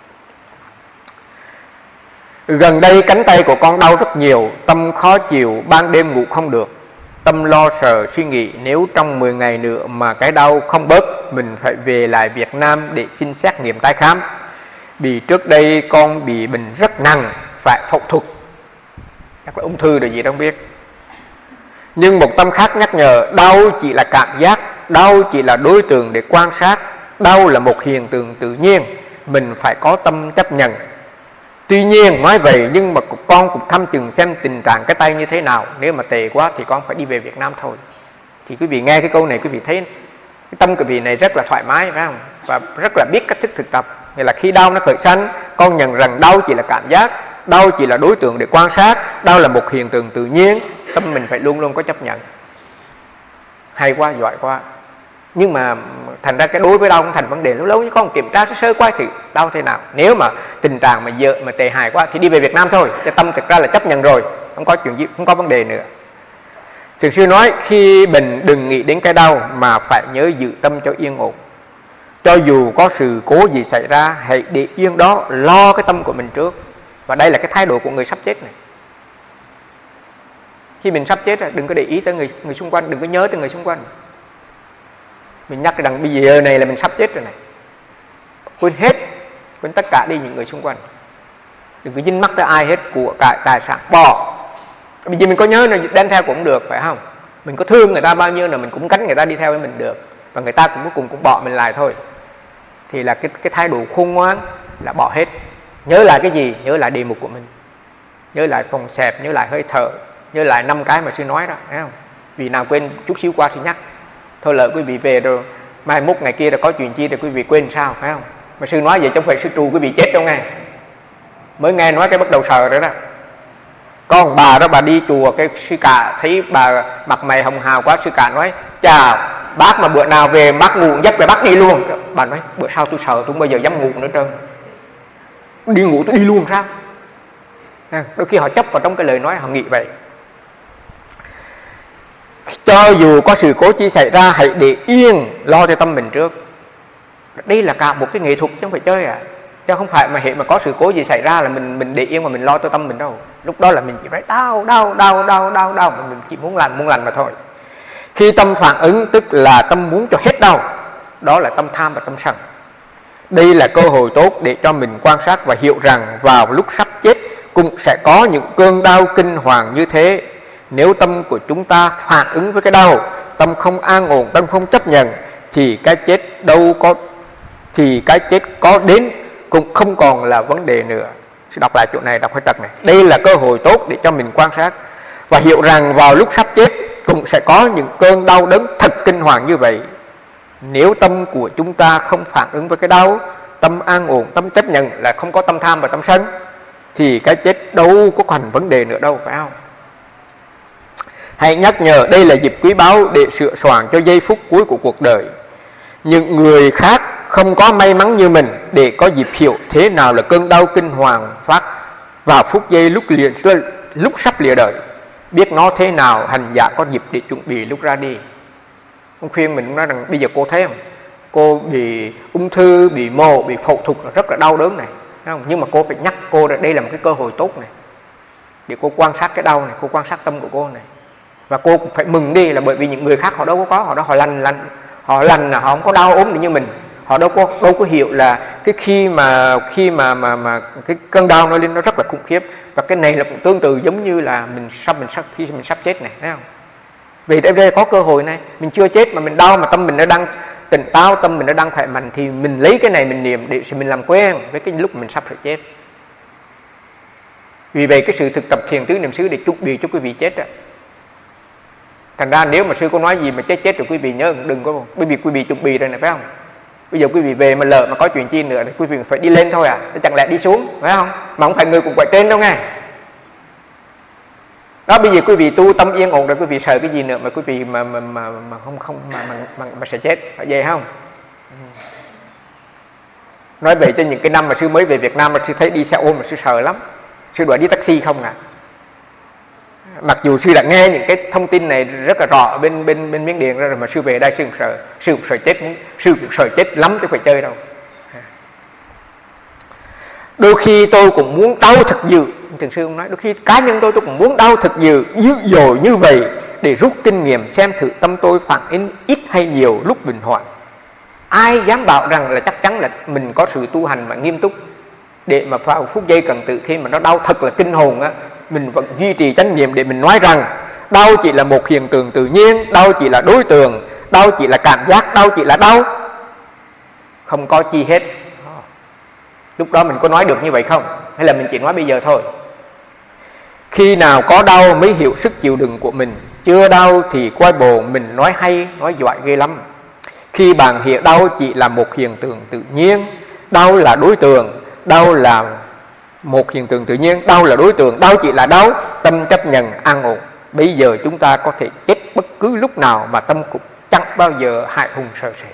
Speaker 1: Gần đây cánh tay của con đau rất nhiều, tâm khó chịu, ban đêm ngủ không được. Tâm lo sợ suy nghĩ nếu trong mười ngày nữa mà cái đau không bớt, mình phải về lại Việt Nam để xin xét nghiệm tái khám. Vì trước đây con bị bệnh rất nặng, phải phẫu thuật, chắc là ung thư rồi gì đâu biết. Nhưng một tâm khác nhắc nhở, đau chỉ là cảm giác, đau chỉ là đối tượng để quan sát, đau là một hiện tượng tự nhiên, mình phải có tâm chấp nhận. Tuy nhiên nói vậy nhưng mà con cũng thăm chừng xem tình trạng cái tay như thế nào, nếu mà tệ quá thì con phải đi về Việt Nam thôi. Thì quý vị nghe cái câu này quý vị thấy cái tâm quý vị này rất là thoải mái phải không, và rất là biết cách thức thực tập. Nghĩa là khi đau nó khởi sanh, con nhận rằng đau chỉ là cảm giác, đau chỉ là đối tượng để quan sát, đau là một hiện tượng tự nhiên, tâm mình phải luôn luôn có chấp nhận. Hay quá, giỏi quá. Nhưng mà thành ra cái đối với đau không thành vấn đề. Lâu lâu như con kiểm tra sơ sơ qua thì đau thế nào, nếu mà tình trạng mà dơ mà tệ hại quá thì đi về Việt Nam thôi. Cái tâm thực ra là chấp nhận rồi, không có chuyện gì, không có vấn đề nữa. Thiền sư nói khi bệnh đừng nghĩ đến cái đau mà phải nhớ giữ tâm cho yên ổn. Cho dù có sự cố gì xảy ra, hãy để yên đó, lo cái tâm của mình trước. Và đây là cái thái độ của người sắp chết này. Khi mình sắp chết đừng có để ý tới người, người xung quanh, đừng có nhớ tới người xung quanh. Mình nhắc rằng bây giờ này là mình sắp chết rồi này, quên hết, quên tất cả đi những người xung quanh, đừng có dính mắc tới ai hết, của cải tài sản bỏ. Bây giờ mình có nhớ là đem theo cũng được phải không, mình có thương người ta bao nhiêu là mình cũng cánh người ta đi theo với mình được, và người ta cũng cuối cùng cũng bỏ mình lại thôi. Thì là cái cái thái độ khôn ngoan là bỏ hết. Nhớ lại cái gì? Nhớ lại đề mục của mình, nhớ lại phòng xẹp, nhớ lại hơi thở, nhớ lại năm cái mà sư nói đó, thấy không? Vì nào quên chút xíu qua thì nhắc. Thôi lỡ quý vị về rồi mai mốt ngày kia rồi có chuyện chi rồi quý vị quên sao, phải không? Mà sư nói vậy chứ không phải sư trù quý vị chết đâu nghe. Mới nghe nói cái bắt đầu sờ rồi đó. Có một bà đó, bà đi chùa, cái sư cả thấy bà mặt mày hồng hào quá, sư cả nói chào bác, mà bữa nào về bác ngủ giấc rồi bác đi luôn. Bà nói bữa sau tôi sợ, tôi không bao giờ dám ngủ nữa trơn, đi ngủ tôi đi luôn sao? Đôi khi họ chấp vào trong cái lời nói, họ nghĩ vậy. Cho dù có sự cố chi xảy ra, hãy để yên, lo cho tâm mình trước. Đây là cả một cái nghệ thuật chứ không phải chơi à. chứ không phải mà hệ mà có sự cố gì xảy ra là mình mình để yên mà mình lo cho tâm mình đâu. Lúc đó là mình chỉ phải đau đau đau đau đau đau mà mình chỉ muốn lành muốn lành mà thôi. Khi tâm phản ứng tức là tâm muốn cho hết đau, đó là tâm tham và tâm sân. Đây là cơ hội tốt để cho mình quan sát và hiểu rằng vào lúc sắp chết cũng sẽ có những cơn đau kinh hoàng như thế. Nếu tâm của chúng ta phản ứng với cái đau, tâm không an ổn, tâm không chấp nhận, thì cái chết đâu có thì cái chết có đến cũng không còn là vấn đề nữa. Sẽ đọc lại chỗ này, đọc hơi trật này. Đây là cơ hội tốt để cho mình quan sát và hiểu rằng vào lúc sắp chết cũng sẽ có những cơn đau đớn thật kinh hoàng như vậy. Nếu tâm của chúng ta không phản ứng với cái đau, tâm an ổn, tâm chấp nhận, là không có tâm tham và tâm sân, thì cái chết đâu có còn vấn đề nữa đâu, phải không? Hãy nhắc nhở đây là dịp quý báu để sửa soạn cho giây phút cuối của cuộc đời. Những người khác không có may mắn như mình để có dịp hiểu thế nào là cơn đau kinh hoàng phát vào phút giây lúc liền lúc sắp lìa đời. Biết nó thế nào, hành giả có dịp để chuẩn bị lúc ra đi. Ông khuyên mình nói rằng bây giờ cô thấy không? Cô bị ung thư, bị mổ, bị phẫu thuật rất là đau đớn này, không? Nhưng mà cô phải nhắc cô rằng đây là một cái cơ hội tốt này để cô quan sát cái đau này, cô quan sát tâm của cô này. Và cô cũng phải mừng đi, là bởi vì những người khác họ đâu có có, họ đó họ lành lành, họ lành là họ không có đau ốm như mình. Họ đâu có đâu có hiểu là cái khi mà khi mà mà mà cái cơn đau nó lên nó rất là khủng khiếp, và cái này là cũng tương tự giống như là mình sắp mình sắp khi mình sắp chết này, thấy không? Vì đây đây có cơ hội này, mình chưa chết mà mình đau mà tâm mình nó đang tỉnh táo, tâm mình nó đang khỏe mạnh, thì mình lấy cái này mình niệm để mình làm quen với cái lúc mình sắp phải chết. Vì vậy cái sự thực tập thiền tứ niệm xứ để chuẩn bị cho quý vị chết đó. Thành ra nếu mà sư có nói gì mà chết chết rồi quý vị nhớ đừng có, bởi vì quý vị chuẩn bị rồi này, phải không? Bây giờ quý vị về mà lỡ mà có chuyện chi nữa thì quý vị phải đi lên thôi à, chẳng lẽ đi xuống, phải không? Mà không phải người cũng quậy trên đâu nghe. Đó, bây giờ quý vị tu tâm yên ổn rồi, quý vị sợ cái gì nữa mà quý vị mà mà mà, mà không không mà mà, mà mà sẽ chết, phải vậy không? Nói vậy cho những cái năm mà sư mới về Việt Nam mà sư thấy đi xe ôm mà sư sợ lắm. Sư đòi đi taxi không à. Mặc dù sư đã nghe những cái thông tin này rất là rõ bên bên bên Miến Điện ra rồi, mà sư về đây sư cũng sợ, sư cũng sợ chết, sư cũng sợ chết lắm chứ phải chơi đâu. Đôi khi tôi cũng muốn đau thật dữ, thường sư cũng nói, đôi khi cá nhân tôi tôi cũng muốn đau thật dữ dữ dội như vậy để rút kinh nghiệm xem thử tâm tôi phản ứng ít hay nhiều lúc bình hoạn. Ai dám bảo rằng là chắc chắn là mình có sự tu hành mà nghiêm túc để mà vào phút giây cần tự khi mà nó đau thật là kinh hồn á, mình vẫn duy trì chánh niệm để mình nói rằng đau chỉ là một hiện tượng tự nhiên, đau chỉ là đối tượng, đau chỉ là cảm giác, đau chỉ là đau, không có chi hết. Lúc đó mình có nói được như vậy không? Hay là mình chỉ nói bây giờ thôi? Khi nào có đau mới hiểu sức chịu đựng của mình, chưa đau thì quay bộ mình nói hay, nói giỏi ghê lắm. Khi bạn hiểu đau chỉ là một hiện tượng tự nhiên, đau là đối tượng, đau là một hiện tượng tự nhiên, đau là đối tượng, đau chỉ là đau, tâm chấp nhận an ổn. Bây giờ chúng ta có thể chết bất cứ lúc nào mà tâm cũng chẳng bao giờ hại hùng sợ sệt.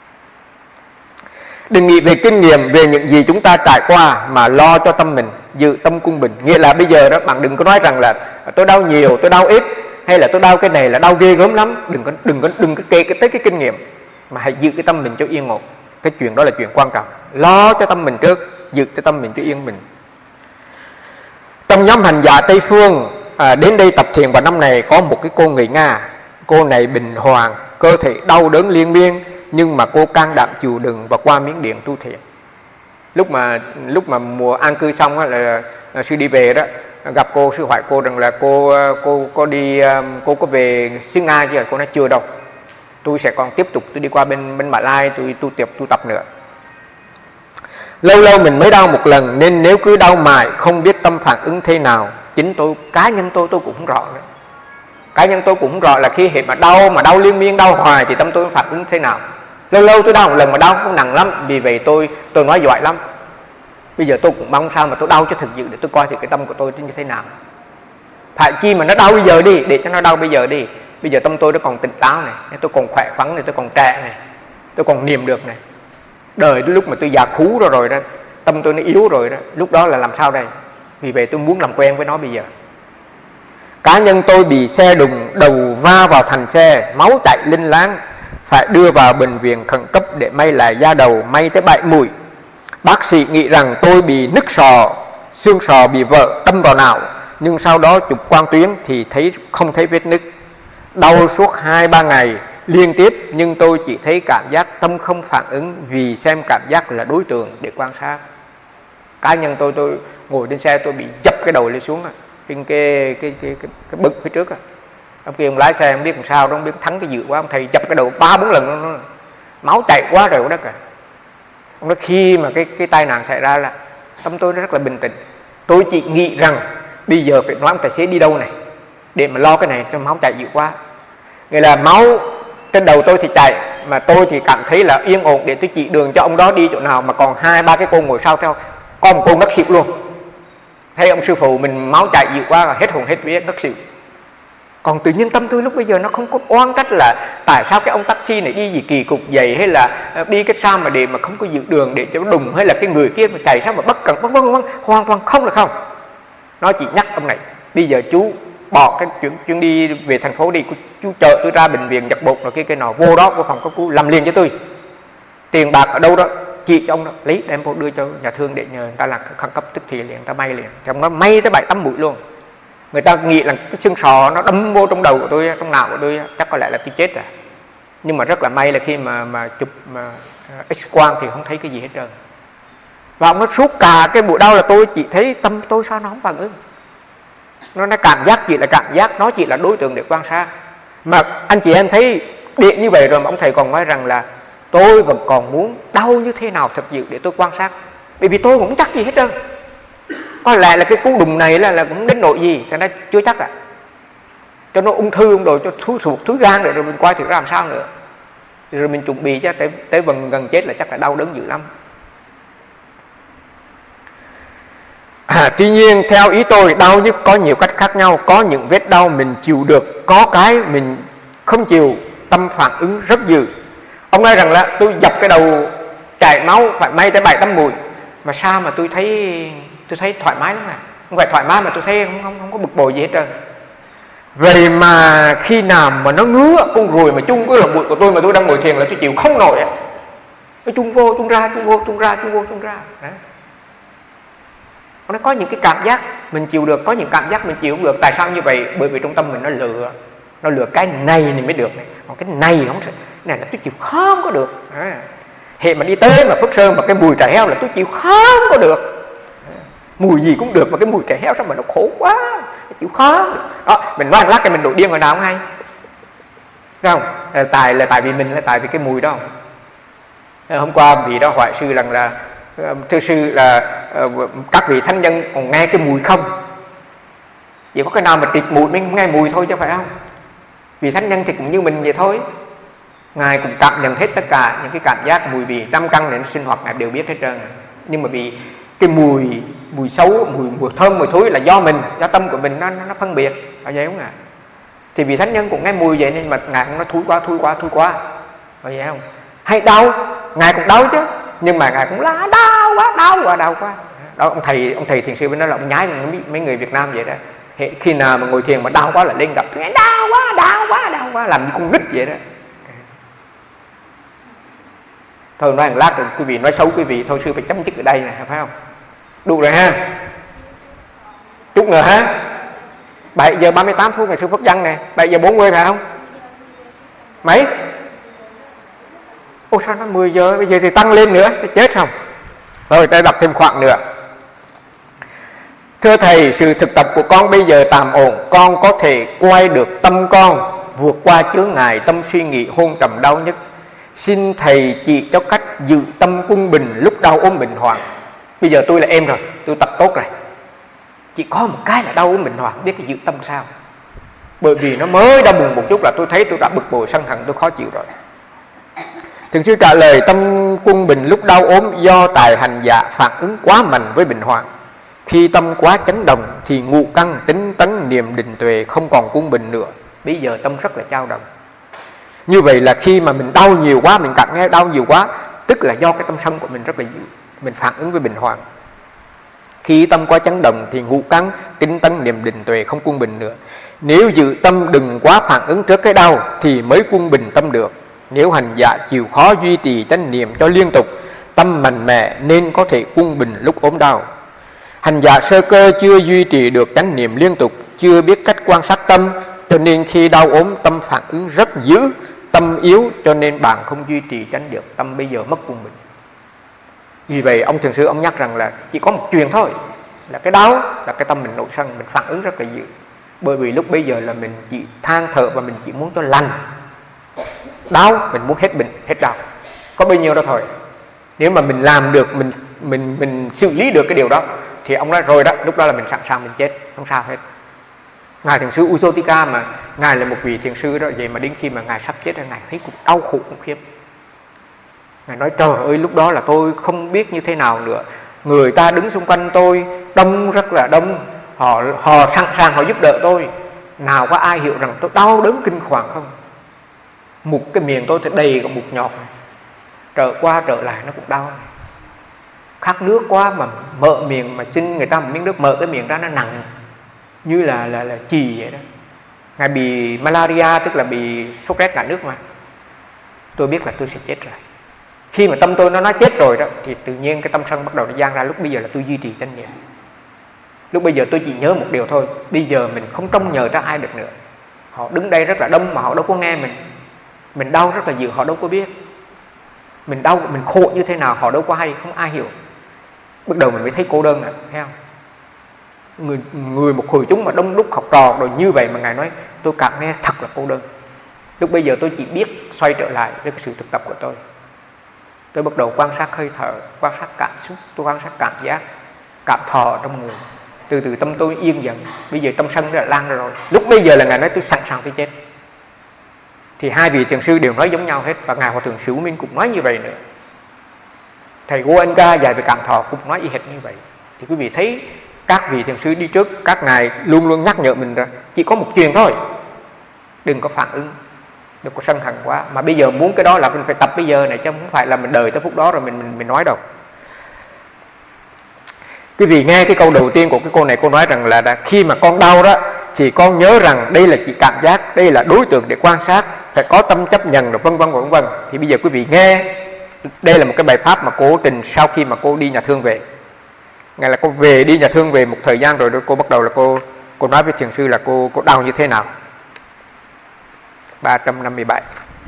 Speaker 1: Đừng nghĩ về kinh nghiệm, về những gì chúng ta trải qua mà lo cho tâm mình, giữ tâm cung bình. Nghĩa là bây giờ đó bạn đừng có nói rằng là tôi đau nhiều, tôi đau ít, hay là tôi đau cái này là đau ghê gớm lắm. Đừng có đừng có đừng có kê tới cái kinh nghiệm, mà hãy giữ cái tâm mình cho yên ổn. Cái chuyện đó là chuyện quan trọng. Lo cho tâm mình trước, giữ cho tâm mình cho yên bình. Trong nhóm hành giả Tây Phương à, đến đây tập thiền vào năm này có một cái cô người Nga. Cô này bình hoàng, cơ thể đau đớn liên miên, nhưng mà cô can đảm chịu đựng và qua Miến Điện tu thiền. Lúc mà lúc mà mùa an cư xong á, là, là sư đi về đó, gặp cô, sư hỏi cô rằng là cô cô có đi cô có về xứ Nga chưa? Cô nói chưa đâu, tôi sẽ còn tiếp tục tôi đi qua bên bên Mã Lai tôi tu tập tu tập nữa. Lâu lâu mình mới đau một lần, nên nếu cứ đau mãi không biết tâm phản ứng thế nào. Chính tôi, cá nhân tôi tôi cũng không rõ nữa. Cá nhân tôi cũng không rõ là khi hệ mà đau mà đau liên miên, đau hoài thì tâm tôi phản ứng thế nào. Lâu lâu tôi đau một lần mà đau cũng nặng lắm, vì vậy tôi tôi nói giỏi lắm. Bây giờ tôi cũng mong sao mà tôi đau cho thực sự để tôi coi thì cái tâm của tôi như thế nào. Phải chi mà nó đau bây giờ đi, để cho nó đau bây giờ đi. Bây giờ tâm tôi nó còn tỉnh táo này, tôi còn khỏe khoắn này, tôi còn trẻ này, tôi còn niệm được này. Đời đến lúc mà tôi già khú rồi rồi đó, tâm tôi nó yếu rồi đó, lúc đó là làm sao đây? Vì vậy tôi muốn làm quen với nó bây giờ. Cá nhân tôi bị xe đụng, đầu va vào thành xe, máu chảy linh láng, phải đưa vào bệnh viện khẩn cấp để may lại da đầu, may tới bảy mũi. Bác sĩ nghĩ rằng tôi bị nứt sọ, xương sọ bị vỡ đâm vào não, nhưng sau đó chụp quang tuyến thì thấy không thấy vết nứt. Đau suốt hai ba ngày liên tiếp, nhưng tôi chỉ thấy cảm giác tâm không phản ứng vì xem cảm giác là đối tượng để quan sát. Cá nhân tôi tôi ngồi trên xe tôi bị dập cái đầu lên xuống trên cái cái cái cái, cái bực phía trước. Ông kia ông lái xe không biết làm sao, không biết thắng cái dự quá, ông thầy dập cái đầu ba bốn lần nó, nó máu chảy quá trời đất à. Ông nói khi mà cái cái tai nạn xảy ra là tâm tôi nó rất là bình tĩnh. Tôi chỉ nghĩ rằng bây giờ phải nói ông tài xế đi đâu này để mà lo cái này cho máu chảy dữ quá. Nghĩa là máu trên đầu tôi thì chảy, mà tôi thì cảm thấy là yên ổn để tôi chỉ đường cho ông đó đi chỗ nào, mà còn hai ba cái cô ngồi sau theo, có một cô ngất xỉu luôn. Thấy ông sư phụ mình máu chảy dữ quá là hết hồn hết vía ngất xỉu. Còn tự nhiên tâm tôi lúc bây giờ nó không có oan trách là tại sao cái ông taxi này đi gì kỳ cục vậy, hay là đi cái sao mà để mà không có dự đường để cho nó đùng, hay là cái người kia mà chạy sao mà bất cẩn, vân vân vân, hoàn toàn không là không. Nó chỉ nhắc ông này bây giờ chú bỏ cái chuyện chuyến đi về thành phố đi, chú chở tôi ra bệnh viện giật bột rồi cái cái nọ vô đó vô phòng cấp cứu làm liền cho tôi, tiền bạc ở đâu đó chị cho ông đó lấy đem vô đưa cho nhà thương để nhờ người ta làm khẩn cấp tức thì liền, người ta may liền, trong nó may tới bảy tám mũi luôn. Người ta nghĩ là cái xương sọ nó đâm vô trong đầu của tôi, trong não của tôi, chắc có lẽ là tôi chết rồi. Nhưng mà rất là may là khi mà mà chụp mà X-quang thì không thấy cái gì hết trơn. Và ông nói suốt cả cái buổi đau là tôi chỉ thấy tâm tôi sao nó không phản ứng. Nó nói cảm giác chỉ là cảm giác, nó chỉ là đối tượng để quan sát. Mà anh chị em thấy điện như vậy rồi mà ông thầy còn nói rằng là tôi vẫn còn muốn đau như thế nào thật sự để tôi quan sát. Bởi vì tôi cũng không chắc gì hết trơn. Có lẽ là cái cú đùng này là, là cũng đến nỗi gì, cho nên chưa chắc ạ. À. Cho nó ung thư không rồi, cho thú sụt, thú gan rồi, rồi mình coi thử làm sao nữa. Rồi mình chuẩn bị cho tới, tới gần gần chết là chắc là đau đớn dữ lắm. À, tuy nhiên theo ý tôi đau nhất có nhiều cách khác nhau. Có những vết đau mình chịu được, có cái mình không chịu, tâm phản ứng rất dữ. Ông nói rằng là tôi dập cái đầu chảy máu phải may tới bảy tám mũi, mà sao mà tôi thấy tôi thấy thoải mái lắm à. Không phải thoải mái mà tôi thấy không, không, không có bực bội gì hết trơn. Vậy mà khi nào mà nó ngứa con ruồi mà chung với lòng bụi của tôi mà tôi đang ngồi thiền là tôi chịu không nổi. Nó chung vô chung ra, chung vô chung ra, chung vô chung ra. Đấy. Nó có những cái cảm giác mình chịu được, có những cảm giác mình chịu không được. Tại sao như vậy? Bởi vì trong tâm mình nó lừa, nó lừa cái này thì mới được này, còn cái này không, cái này là tôi chịu không có được. À. Hệ mà đi tới mà Phước Sơn mà cái mùi trẻ heo là tôi chịu không có được. Mùi gì cũng được mà cái mùi trẻ heo sao mà nó khổ quá, tôi chịu khó. Đó, mình nói lát cái mình nổi điên rồi nào không hay. Đúng không? Là tại là tại vì mình là tại vì cái mùi đó. Hôm qua vị đó hoại sư rằng là thưa sư là uh, các vị thánh nhân còn nghe cái mùi không? Chỉ có cái nào mà tịt mùi mới nghe mùi thôi chứ phải không? Vì thánh nhân thì cũng như mình vậy thôi. Ngài cũng cảm nhận hết tất cả những cái cảm giác mùi vị năm căn này nó sinh hoạt Ngài đều biết hết trơn. Nhưng mà vì cái mùi mùi xấu, mùi mùi thơm, mùi thối là do mình, do tâm của mình nó nó phân biệt, phải vậy không ạ? Thì vì thánh nhân cũng nghe mùi vậy nên mà Ngài cũng nói thui quá, thui quá, thui quá, phải vậy không? Hay đau, Ngài cũng đau chứ, nhưng mà Ngài cũng la đau quá, đau quá, đau quá. Đó ông thầy ông thầy thiền sư bên đó là ông nhái mấy người Việt Nam vậy đó. Khi nào mà ngồi thiền mà đau quá là lên gặp nghe đau quá, đau quá, đau quá, làm như con nít vậy đó. Thôi nói một lát rồi quý vị nói xấu quý vị thôi sư phải chấm dứt ở đây nè, phải không? Đủ rồi ha. Chút nữa ha. bảy giờ ba mươi tám phút ngày sư Phất Văn nè, bảy giờ bốn mươi phải không? Mấy? Ô sao nó mười giờ, bây giờ thì tăng lên nữa, thì chết không? Rồi ta đọc thêm khoảng nữa. Thưa thầy, sự thực tập của con bây giờ tạm ổn, con có thể quay được tâm con, vượt qua chướng ngại tâm suy nghĩ hôn trầm đau nhất. Xin thầy chỉ cho cách giữ tâm quân bình lúc đau ốm bệnh hoạn. Bây giờ tôi là em rồi, tôi tập tốt rồi. Chỉ có một cái là đau ốm bệnh hoạn, biết cái giữ tâm sao. Bởi vì nó mới đau buồn một chút là tôi thấy tôi đã bực bội sân hận, tôi khó chịu rồi. Thiền sư trả lời tâm quân bình lúc đau ốm do tài hành giả phản ứng quá mạnh với bệnh hoạn. Khi tâm quá chấn động thì ngũ căn tính tấn niệm định tuệ không còn quân bình nữa. Bây giờ tâm rất là dao động. Như vậy là khi mà mình đau nhiều quá, mình cảm nghe đau nhiều quá, tức là do cái tâm sân của mình rất là dữ, mình phản ứng với bệnh hoạn. Khi tâm quá chấn động thì ngũ căn tinh tấn niệm định tuệ không quân bình nữa. Nếu giữ tâm đừng quá phản ứng trước cái đau thì mới quân bình tâm được. Nếu hành giả chịu khó duy trì chánh niệm cho liên tục tâm mạnh mẽ nên có thể quân bình lúc ốm đau. Hành giả sơ cơ chưa duy trì được chánh niệm liên tục, chưa biết cách quan sát tâm, cho nên khi đau ốm tâm phản ứng rất dữ, tâm yếu, cho nên bạn không duy trì chánh được, tâm bây giờ mất quân bình. Vì vậy ông thiền sư ông nhắc rằng là chỉ có một chuyện thôi, là cái đau là cái tâm mình nổi sân, mình phản ứng rất là dữ. Bởi vì lúc bây giờ là mình chỉ than thở và mình chỉ muốn cho lành. Đau mình muốn hết bệnh, hết đau. Có bao nhiêu đó thôi. Nếu mà mình làm được, mình mình mình xử lý được cái điều đó thì ông nói rồi đó, lúc đó là mình sẵn sàng mình chết, không sao hết. Ngài thiền sư Usotika mà ngài là một vị thiền sư đó, vậy mà đến khi mà ngài sắp chết ngài thấy cũng đau khổ khủng khiếp. Ngài nói trời ơi, lúc đó là tôi không biết như thế nào nữa. Người ta đứng xung quanh tôi đông, rất là đông, họ họ sẵn sàng họ giúp đỡ tôi. Nào có ai hiểu rằng tôi đau đớn kinh hoàng không? Một cái miệng tôi thì đầy cả một nhọt, trở qua trở lại nó cũng đau này. Khát nước quá mà mở miệng mà xin người ta một miếng nước, mở cái miệng ra nó nặng như là là là chì vậy đó. Ngài bị malaria, tức là bị sốt rét cả nước mà. Tôi biết là tôi sẽ chết rồi. Khi mà tâm tôi nó nói chết rồi đó thì tự nhiên cái tâm sân bắt đầu nó dang ra. Lúc bây giờ là tôi duy trì chánh niệm. Lúc bây giờ tôi chỉ nhớ một điều thôi, bây giờ mình không trông nhờ tới ai được nữa. Họ đứng đây rất là đông mà họ đâu có nghe mình. Mình đau rất là dữ, họ đâu có biết. Mình đau, mình khổ như thế nào họ đâu có hay, không ai hiểu. Bắt đầu mình mới thấy cô đơn này, thấy không? Người, người một hồi chúng mà đông đúc học trò rồi như vậy mà Ngài nói tôi cảm nghe thật là cô đơn. Lúc bây giờ tôi chỉ biết xoay trở lại với cái sự thực tập của tôi. Tôi bắt đầu quan sát hơi thở, quan sát cảm xúc, tôi quan sát cảm giác, cảm thọ trong người. Từ từ tâm tôi yên dần. Bây giờ tâm sân đã lan ra rồi. Lúc bây giờ là Ngài nói tôi sẵn sàng tôi chết. Thì hai vị thiền sư đều nói giống nhau hết. Và Ngài Hòa Thượng Sửu Minh cũng nói như vậy nữa. Thầy Goenka dạy về cảm thọ cũng nói y hệt như vậy. Thì quý vị thấy các vị thiền sư đi trước, các ngài luôn luôn nhắc nhở mình rằng chỉ có một chuyện thôi, đừng có phản ứng, đừng có sân hận quá. Mà bây giờ muốn cái đó là mình phải tập bây giờ này, chứ không phải là mình đợi tới phút đó rồi mình mình, mình nói đâu. Quý vị nghe cái câu đầu tiên của cái cô này, cô nói rằng là đã, khi mà con đau đó thì con nhớ rằng đây là chỉ cảm giác, đây là đối tượng để quan sát, phải có tâm chấp nhận rồi vân vân vân vân. Thì bây giờ quý vị nghe, đây là một cái bài pháp mà cô trình sau khi mà cô đi nhà thương về. Ngày là cô về đi nhà thương về một thời gian rồi đó, cô bắt đầu là cô cô nói với thiền sư là cô cô đau như thế nào. ba trăm năm mươi bảy.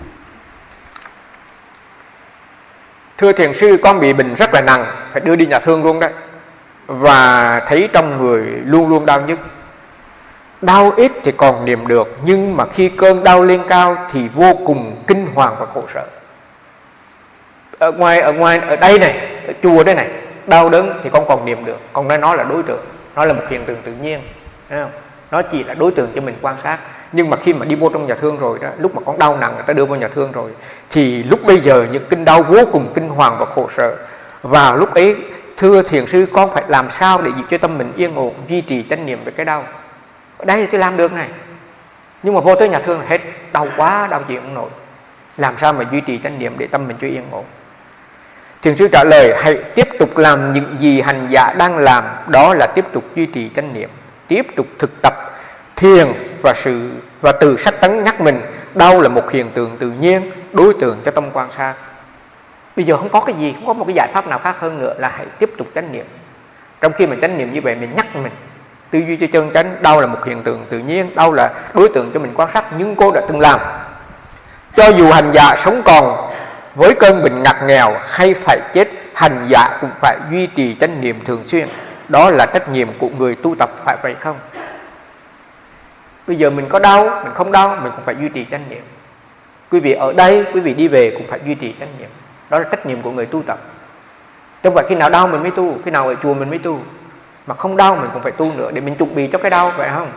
Speaker 1: Thưa thiền sư, con bị bệnh rất là nặng, phải đưa đi nhà thương luôn đấy. Và thấy trong người luôn luôn đau nhức. Đau ít thì còn niệm được, nhưng mà khi cơn đau lên cao thì vô cùng kinh hoàng và khổ sở. Ở ngoài ở ngoài ở đây này, ở chùa đây này, đau đớn thì con còn niệm được, con nói nó là đối tượng, nó là một hiện tượng tự nhiên, thấy không? Nó chỉ là đối tượng cho mình quan sát. Nhưng mà khi mà đi vô trong nhà thương rồi đó, lúc mà con đau nặng người ta đưa vô nhà thương rồi, thì lúc bây giờ những cơn đau vô cùng kinh hoàng và khổ sở. Vào lúc ấy, thưa thiền sư, con phải làm sao để giúp cho tâm mình yên ổn, duy trì chánh niệm về cái đau? Ở đây thì tôi làm được này, nhưng mà vô tới nhà thương là hết đau quá, đau chịu không nổi. Làm sao mà duy trì chánh niệm để tâm mình cho yên ổn? Thiền sư trả lời, hãy tiếp tục làm những gì hành giả đang làm, đó là tiếp tục duy trì chánh niệm, tiếp tục thực tập thiền và sự và từ sách tấn nhắc mình đau là một hiện tượng tự nhiên, đối tượng cho tâm quan sát. Bây giờ không có cái gì, không có một cái giải pháp nào khác hơn nữa là hãy tiếp tục chánh niệm. Trong khi mình chánh niệm như vậy, mình nhắc mình tư duy cho chân chánh, đau là một hiện tượng tự nhiên, đau là đối tượng cho mình quan sát, nhưng cô đã từng làm. Cho dù hành giả sống còn với cơn bệnh ngặt nghèo hay phải chết, hành giả cũng phải duy trì chánh niệm thường xuyên. Đó là trách nhiệm của người tu tập, phải vậy không? Bây giờ mình có đau, mình không đau, mình cũng phải duy trì chánh niệm. Quý vị ở đây, quý vị đi về cũng phải duy trì chánh niệm. Đó là trách nhiệm của người tu tập. Không phải khi nào đau mình mới tu, khi nào ở chùa mình mới tu. Mà không đau mình cũng phải tu nữa để mình chuẩn bị cho cái đau, phải không?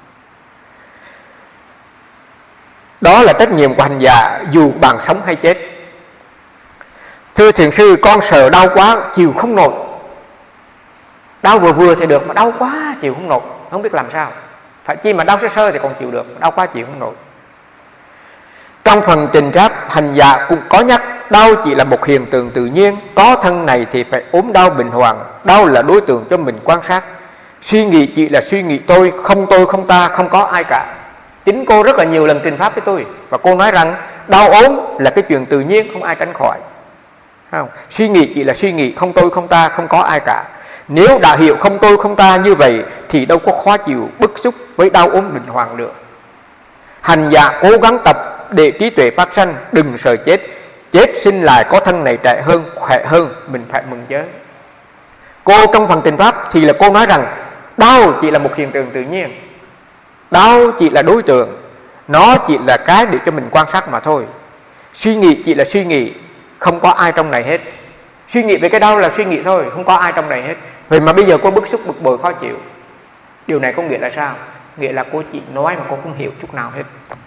Speaker 1: Đó là trách nhiệm của hành giả dù bạn sống hay chết. Thưa thiền sư, con sợ đau quá, chịu không nổi. Đau vừa vừa thì được, mà đau quá chịu không nổi, không biết làm sao. Phải chi mà đau sơ sơ thì còn chịu được, đau quá chịu không nổi. Trong phần trình tráp, hành giả cũng có nhắc đau chỉ là một hiện tượng tự nhiên, có thân này thì phải ốm đau bình hoàng, đau là đối tượng cho mình quan sát. Suy nghĩ chỉ là suy nghĩ tôi, không tôi không ta, không có ai cả. Chính cô rất là nhiều lần trình pháp với tôi, và cô nói rằng đau ốm là cái chuyện tự nhiên, không ai tránh khỏi. Không, suy nghĩ chỉ là suy nghĩ, không tôi không ta, không có ai cả. Nếu đã hiểu không tôi không ta như vậy thì đâu có khó chịu, bức xúc với đau ốm bệnh hoạn nữa. Hành giả cố gắng tập để trí tuệ phát sanh, đừng sợ chết. Chết sinh lại có thân này trẻ hơn, khỏe hơn, mình phải mừng chứ. Cô trong phần trình pháp thì là cô nói rằng đau chỉ là một hiện tượng tự nhiên, đau chỉ là đối tượng, nó chỉ là cái để cho mình quan sát mà thôi. Suy nghĩ chỉ là suy nghĩ, không có ai trong này hết. Suy nghĩ về cái đau là suy nghĩ thôi, không có ai trong này hết. Vậy mà bây giờ cô bức xúc, bực bội, khó chịu. Điều này có nghĩa là sao? Nghĩa là cô chỉ nói mà cô không hiểu chút nào hết.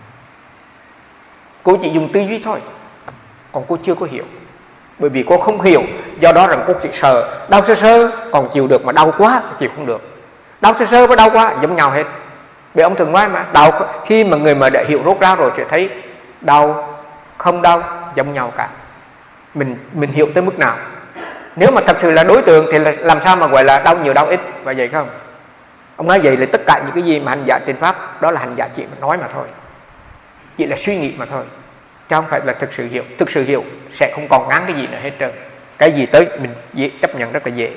Speaker 1: Cô chỉ dùng tư duy thôi, còn cô chưa có hiểu. Bởi vì cô không hiểu, do đó rằng cô chỉ sợ. Đau sơ sơ còn chịu được, mà đau quá chịu không được. Đau sơ sơ với đau quá giống nhau hết. Bởi ông thường nói mà, đau khi mà người mà đã hiểu rốt ráo rồi sẽ thấy đau không đau giống nhau cả. Mình mình hiểu tới mức nào. Nếu mà thật sự là đối tượng thì là làm sao mà gọi là đau nhiều đau ít, và vậy không? Ông nói vậy là tất cả những cái gì mà hành giả trên pháp đó là hành giả chỉ nói mà thôi, chỉ là suy nghĩ mà thôi, chứ không phải là thực sự hiểu. Thực sự hiểu sẽ không còn ngán cái gì nữa hết trơn. Cái gì tới mình dễ chấp nhận rất là dễ.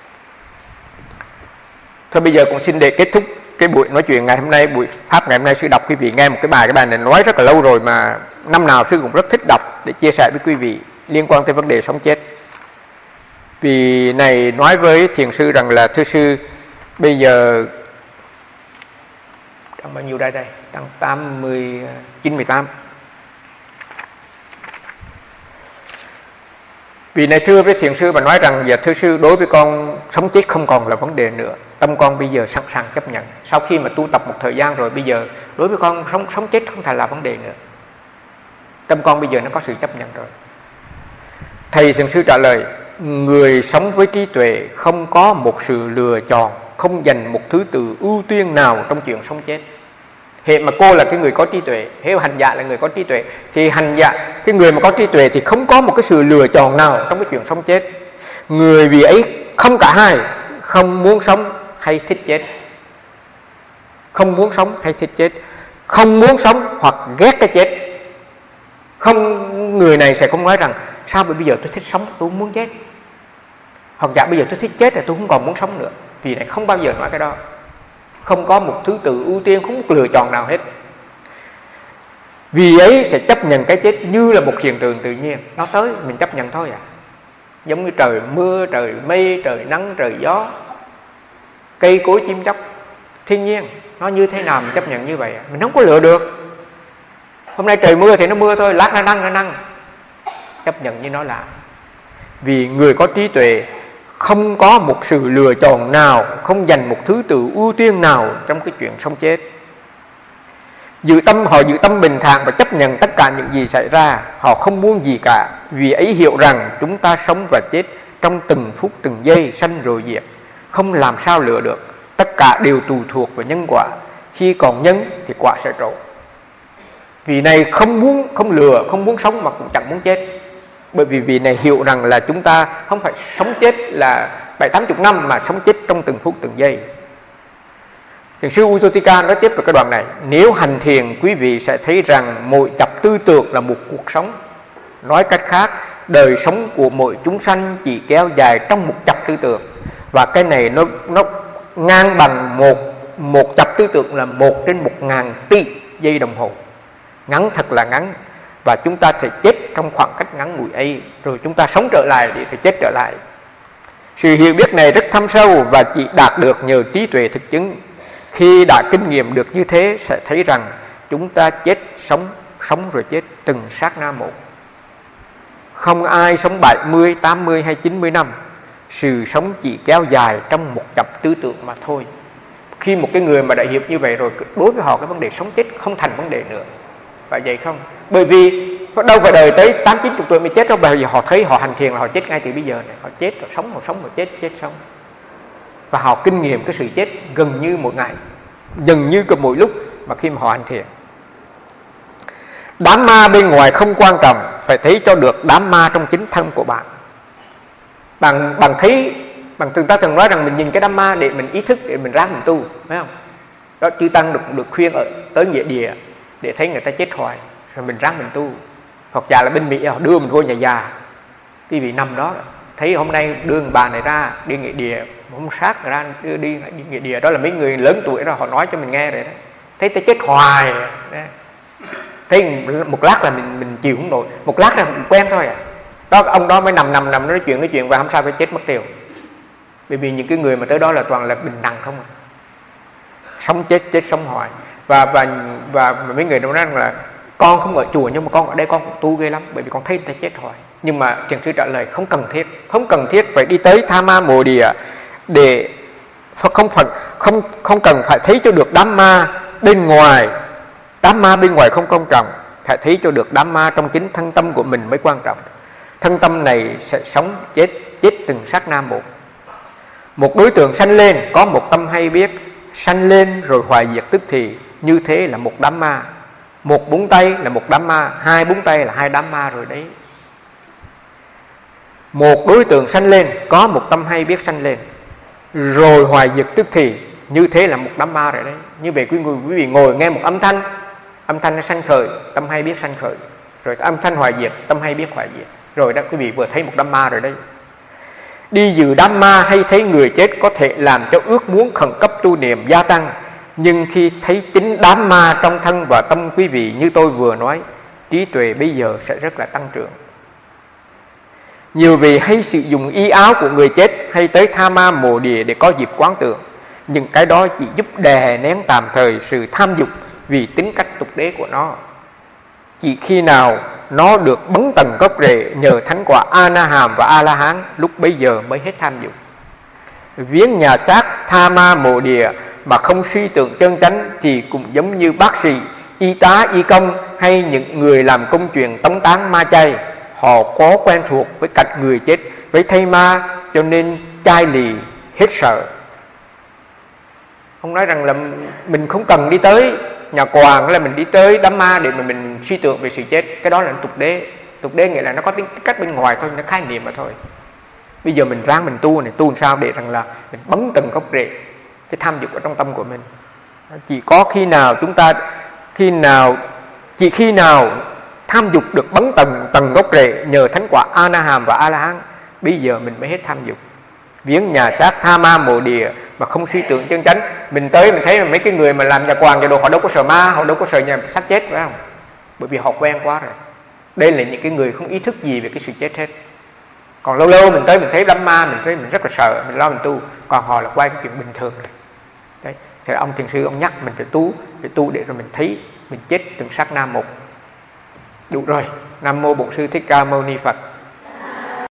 Speaker 1: Thôi bây giờ cũng xin để kết thúc cái buổi nói chuyện ngày hôm nay, buổi pháp ngày hôm nay. Sư đọc quý vị nghe một cái bài, cái bài này nói rất là lâu rồi mà năm nào sư cũng rất thích đọc để chia sẻ với quý vị liên quan tới vấn đề sống chết. Vì này nói với thiền sư rằng là thưa sư, bây giờ đang bao nhiêu đây đây? Đang tám mươi chín mười tám. Vì này thưa với thiền sư và nói rằng giờ thưa sư, đối với con sống chết không còn là vấn đề nữa. Tâm con bây giờ sẵn sàng chấp nhận. Sau khi mà tu tập một thời gian rồi, bây giờ đối với con sống sống chết không phải là vấn đề nữa. Tâm con bây giờ nó có sự chấp nhận rồi. Thầy thiền sư trả lời: người sống với trí tuệ không có một sự lựa chọn, không dành một thứ tự ưu tiên nào trong chuyện sống chết. Hệ mà cô là cái người có trí tuệ, hệ hành giả là người có trí tuệ, thì hành giả, cái người mà có trí tuệ thì không có một cái sự lựa chọn nào trong cái chuyện sống chết. Người vì ấy không cả hai, không muốn sống hay thích chết. Không muốn sống hay thích chết, không muốn sống hoặc ghét cái chết. Không, người này sẽ không nói rằng sao bây giờ tôi thích sống, tôi không muốn chết. Hoặc giả bây giờ tôi thích chết rồi tôi không còn muốn sống nữa. Vì này không bao giờ nói cái đó. Không có một thứ tự ưu tiên, không có lựa chọn nào hết. Vì ấy sẽ chấp nhận cái chết như là một hiện tượng tự nhiên. Nó tới mình chấp nhận thôi à. Giống như trời mưa, trời mây, trời nắng, trời gió, cây cối chim chóc, thiên nhiên nó như thế nào mình chấp nhận như vậy à. Mình không có lựa được. Hôm nay trời mưa thì nó mưa thôi, lát nó nắng nó nắng, chấp nhận như nó là. Vì người có trí tuệ không có một sự lựa chọn nào, không dành một thứ tự ưu tiên nào trong cái chuyện sống chết. Giữ tâm, họ giữ tâm bình thản và chấp nhận tất cả những gì xảy ra. Họ không muốn gì cả. Vì ấy hiểu rằng chúng ta sống và chết trong từng phút từng giây, sanh rồi diệt, không làm sao lựa được. Tất cả đều tùy thuộc vào nhân quả. Khi còn nhân thì quả sẽ trổ. Vì này không muốn, không lừa, không muốn sống mà cũng chẳng muốn chết. Bởi vì vì này hiểu rằng là chúng ta không phải sống chết là bảy tám chục năm, mà sống chết trong từng phút từng giây. Thiền sư Utotika nói tiếp về cái đoạn này: nếu hành thiền, quý vị sẽ thấy rằng mỗi chập tư tưởng là một cuộc sống. Nói cách khác, đời sống của mỗi chúng sanh chỉ kéo dài trong một chập tư tưởng. Và cái này nó, nó ngang bằng một, một chập tư tưởng là một trên một ngàn tỷ giây đồng hồ. Ngắn thật là ngắn. Và chúng ta sẽ chết trong khoảng cách ngắn ngủi ấy, rồi chúng ta sống trở lại để phải chết trở lại. Sự hiểu biết này rất thâm sâu và chỉ đạt được nhờ trí tuệ thực chứng. Khi đã kinh nghiệm được như thế, sẽ thấy rằng chúng ta chết sống, sống rồi chết từng sát na một. Không ai sống bảy mươi, tám mươi hay chín mươi năm. Sự sống chỉ kéo dài trong một chập tư tưởng mà thôi. Khi một cái người mà đã hiểu như vậy rồi, đối với họ cái vấn đề sống chết không thành vấn đề nữa. Phải vậy không? Bởi vì đâu phải đời tới tám chín mươi tuổi mới chết đâu. Bởi vì họ thấy họ hành thiền là họ chết ngay từ bây giờ này. Họ chết, họ sống, họ sống, họ chết, chết sống. Và họ kinh nghiệm cái sự chết gần như một ngày, gần như cả mỗi lúc mà khi mà họ hành thiền. Đám ma bên ngoài không quan trọng, phải thấy cho được đám ma trong chính thân của bạn. Bạn, bạn thấy, bạn từng ta thường nói rằng mình nhìn cái đám ma để mình ý thức, để mình ráng mình tu, phải không? Đó, chư tăng được, được khuyên ở tới nghĩa địa để thấy người ta chết hoài, rồi mình ráng mình tu. Hoặc giả là bên Mỹ họ đưa mình vô nhà già, Quý vị nằm đó thấy hôm nay đưa bà này ra đi nghĩa địa, hôm sát ra đưa đi, đi nghĩa địa, đó là mấy người lớn tuổi đó họ nói cho mình nghe rồi đó. Thấy tới chết hoài đó. Thấy một lát là mình mình chịu không nổi, một lát là mình quen thôi à. Đó ông đó mới nằm nằm nằm nói chuyện nói chuyện và không sao phải chết mất tiêu. Bởi vì những cái người mà tới đó là toàn là bình đẳng không à. Sống chết chết sống hoài. Và và và mấy người nói rằng là con không ở chùa nhưng mà con ở đây con cũng tu ghê lắm, bởi vì con thấy người ta chết hoài. Nhưng mà thiền sư trả lời không cần thiết, không cần thiết phải đi tới Tha Ma Mồ Địa để không phải không không cần phải thấy cho được đám ma bên ngoài. Đám ma bên ngoài không quan trọng, phải thấy cho được đám ma trong chính thân tâm của mình mới quan trọng. Thân tâm này sẽ sống chết chết từng sát na một. Một đối tượng sanh lên có một tâm hay biết, sanh lên rồi hoại diệt tức thì, như thế là một đám ma. Một búng tay là một đám ma, hai búng tay là hai đám ma rồi đấy. Một đối tượng sanh lên có một tâm hay biết sanh lên rồi hoại diệt tức thì, như thế là một đám ma rồi đấy. Như vậy quý quý vị ngồi nghe một âm thanh, âm thanh nó sanh khởi, tâm hay biết sanh khởi, rồi âm thanh hoại diệt, tâm hay biết hoại diệt, rồi đó quý vị vừa thấy một đám ma rồi đấy. Đi dự đám ma hay thấy người chết có thể làm cho ước muốn khẩn cấp tu niệm gia tăng, nhưng khi thấy chính đám ma trong thân và tâm quý vị như tôi vừa nói, trí tuệ bây giờ sẽ rất là tăng trưởng. Nhiều vị hay sử dụng y áo của người chết hay tới Tha Ma Mồ Địa để có dịp quán tưởng. Nhưng cái đó chỉ giúp đè nén tạm thời sự tham dục vì tính cách tục đế của nó. Chỉ khi nào nó được bấn tầng gốc rễ nhờ thánh quả A-na-hàm và A-la-hán, lúc bấy giờ mới hết tham dục. Viếng nhà xác Tha Ma Mồ Địa mà không suy tưởng chân chánh thì cũng giống như bác sĩ, y tá, y công hay những người làm công chuyện tống táng ma chay. Họ có quen thuộc với cảnh người chết, với thây ma, cho nên chai lì hết sợ. Không nói rằng là mình không cần đi tới nhà quàng là mình đi tới đám ma để mà mình suy tưởng về sự chết. Cái đó là tục đế. Tục đế nghĩa là nó có tính cách bên ngoài thôi, nó khái niệm mà thôi. Bây giờ mình ráng mình tu này, tu làm sao để rằng là mình bấm từng gốc rễ cái tham dục ở trong tâm của mình. Chỉ có khi nào chúng ta khi nào chỉ khi nào tham dục được bấn tầng tầng gốc rễ nhờ thánh quả A-na-hàm và A-la-hán, bây giờ mình mới hết tham dục. Viếng nhà xác Tha Ma Mồ Địa mà không suy tưởng chân chánh, mình tới mình thấy là mấy cái người mà làm nhà quàng nhà đồ họ đâu có sợ ma, họ đâu có sợ nhà xác chết, phải không? Bởi vì họ quen quá rồi. Đây là những cái người không ý thức gì về cái sự chết hết. Còn lâu lâu mình tới mình thấy đám ma, mình thấy mình rất là sợ, mình lo mình tu. Còn họ là quay cái chuyện bình thường rồi. Đấy, thì ông thiền sư ông nhắc mình phải tu, phải tu để rồi mình thấy mình chết từng sát na một. Đủ rồi. Nam mô Bổn Sư Thích Ca Mâu Ni Phật.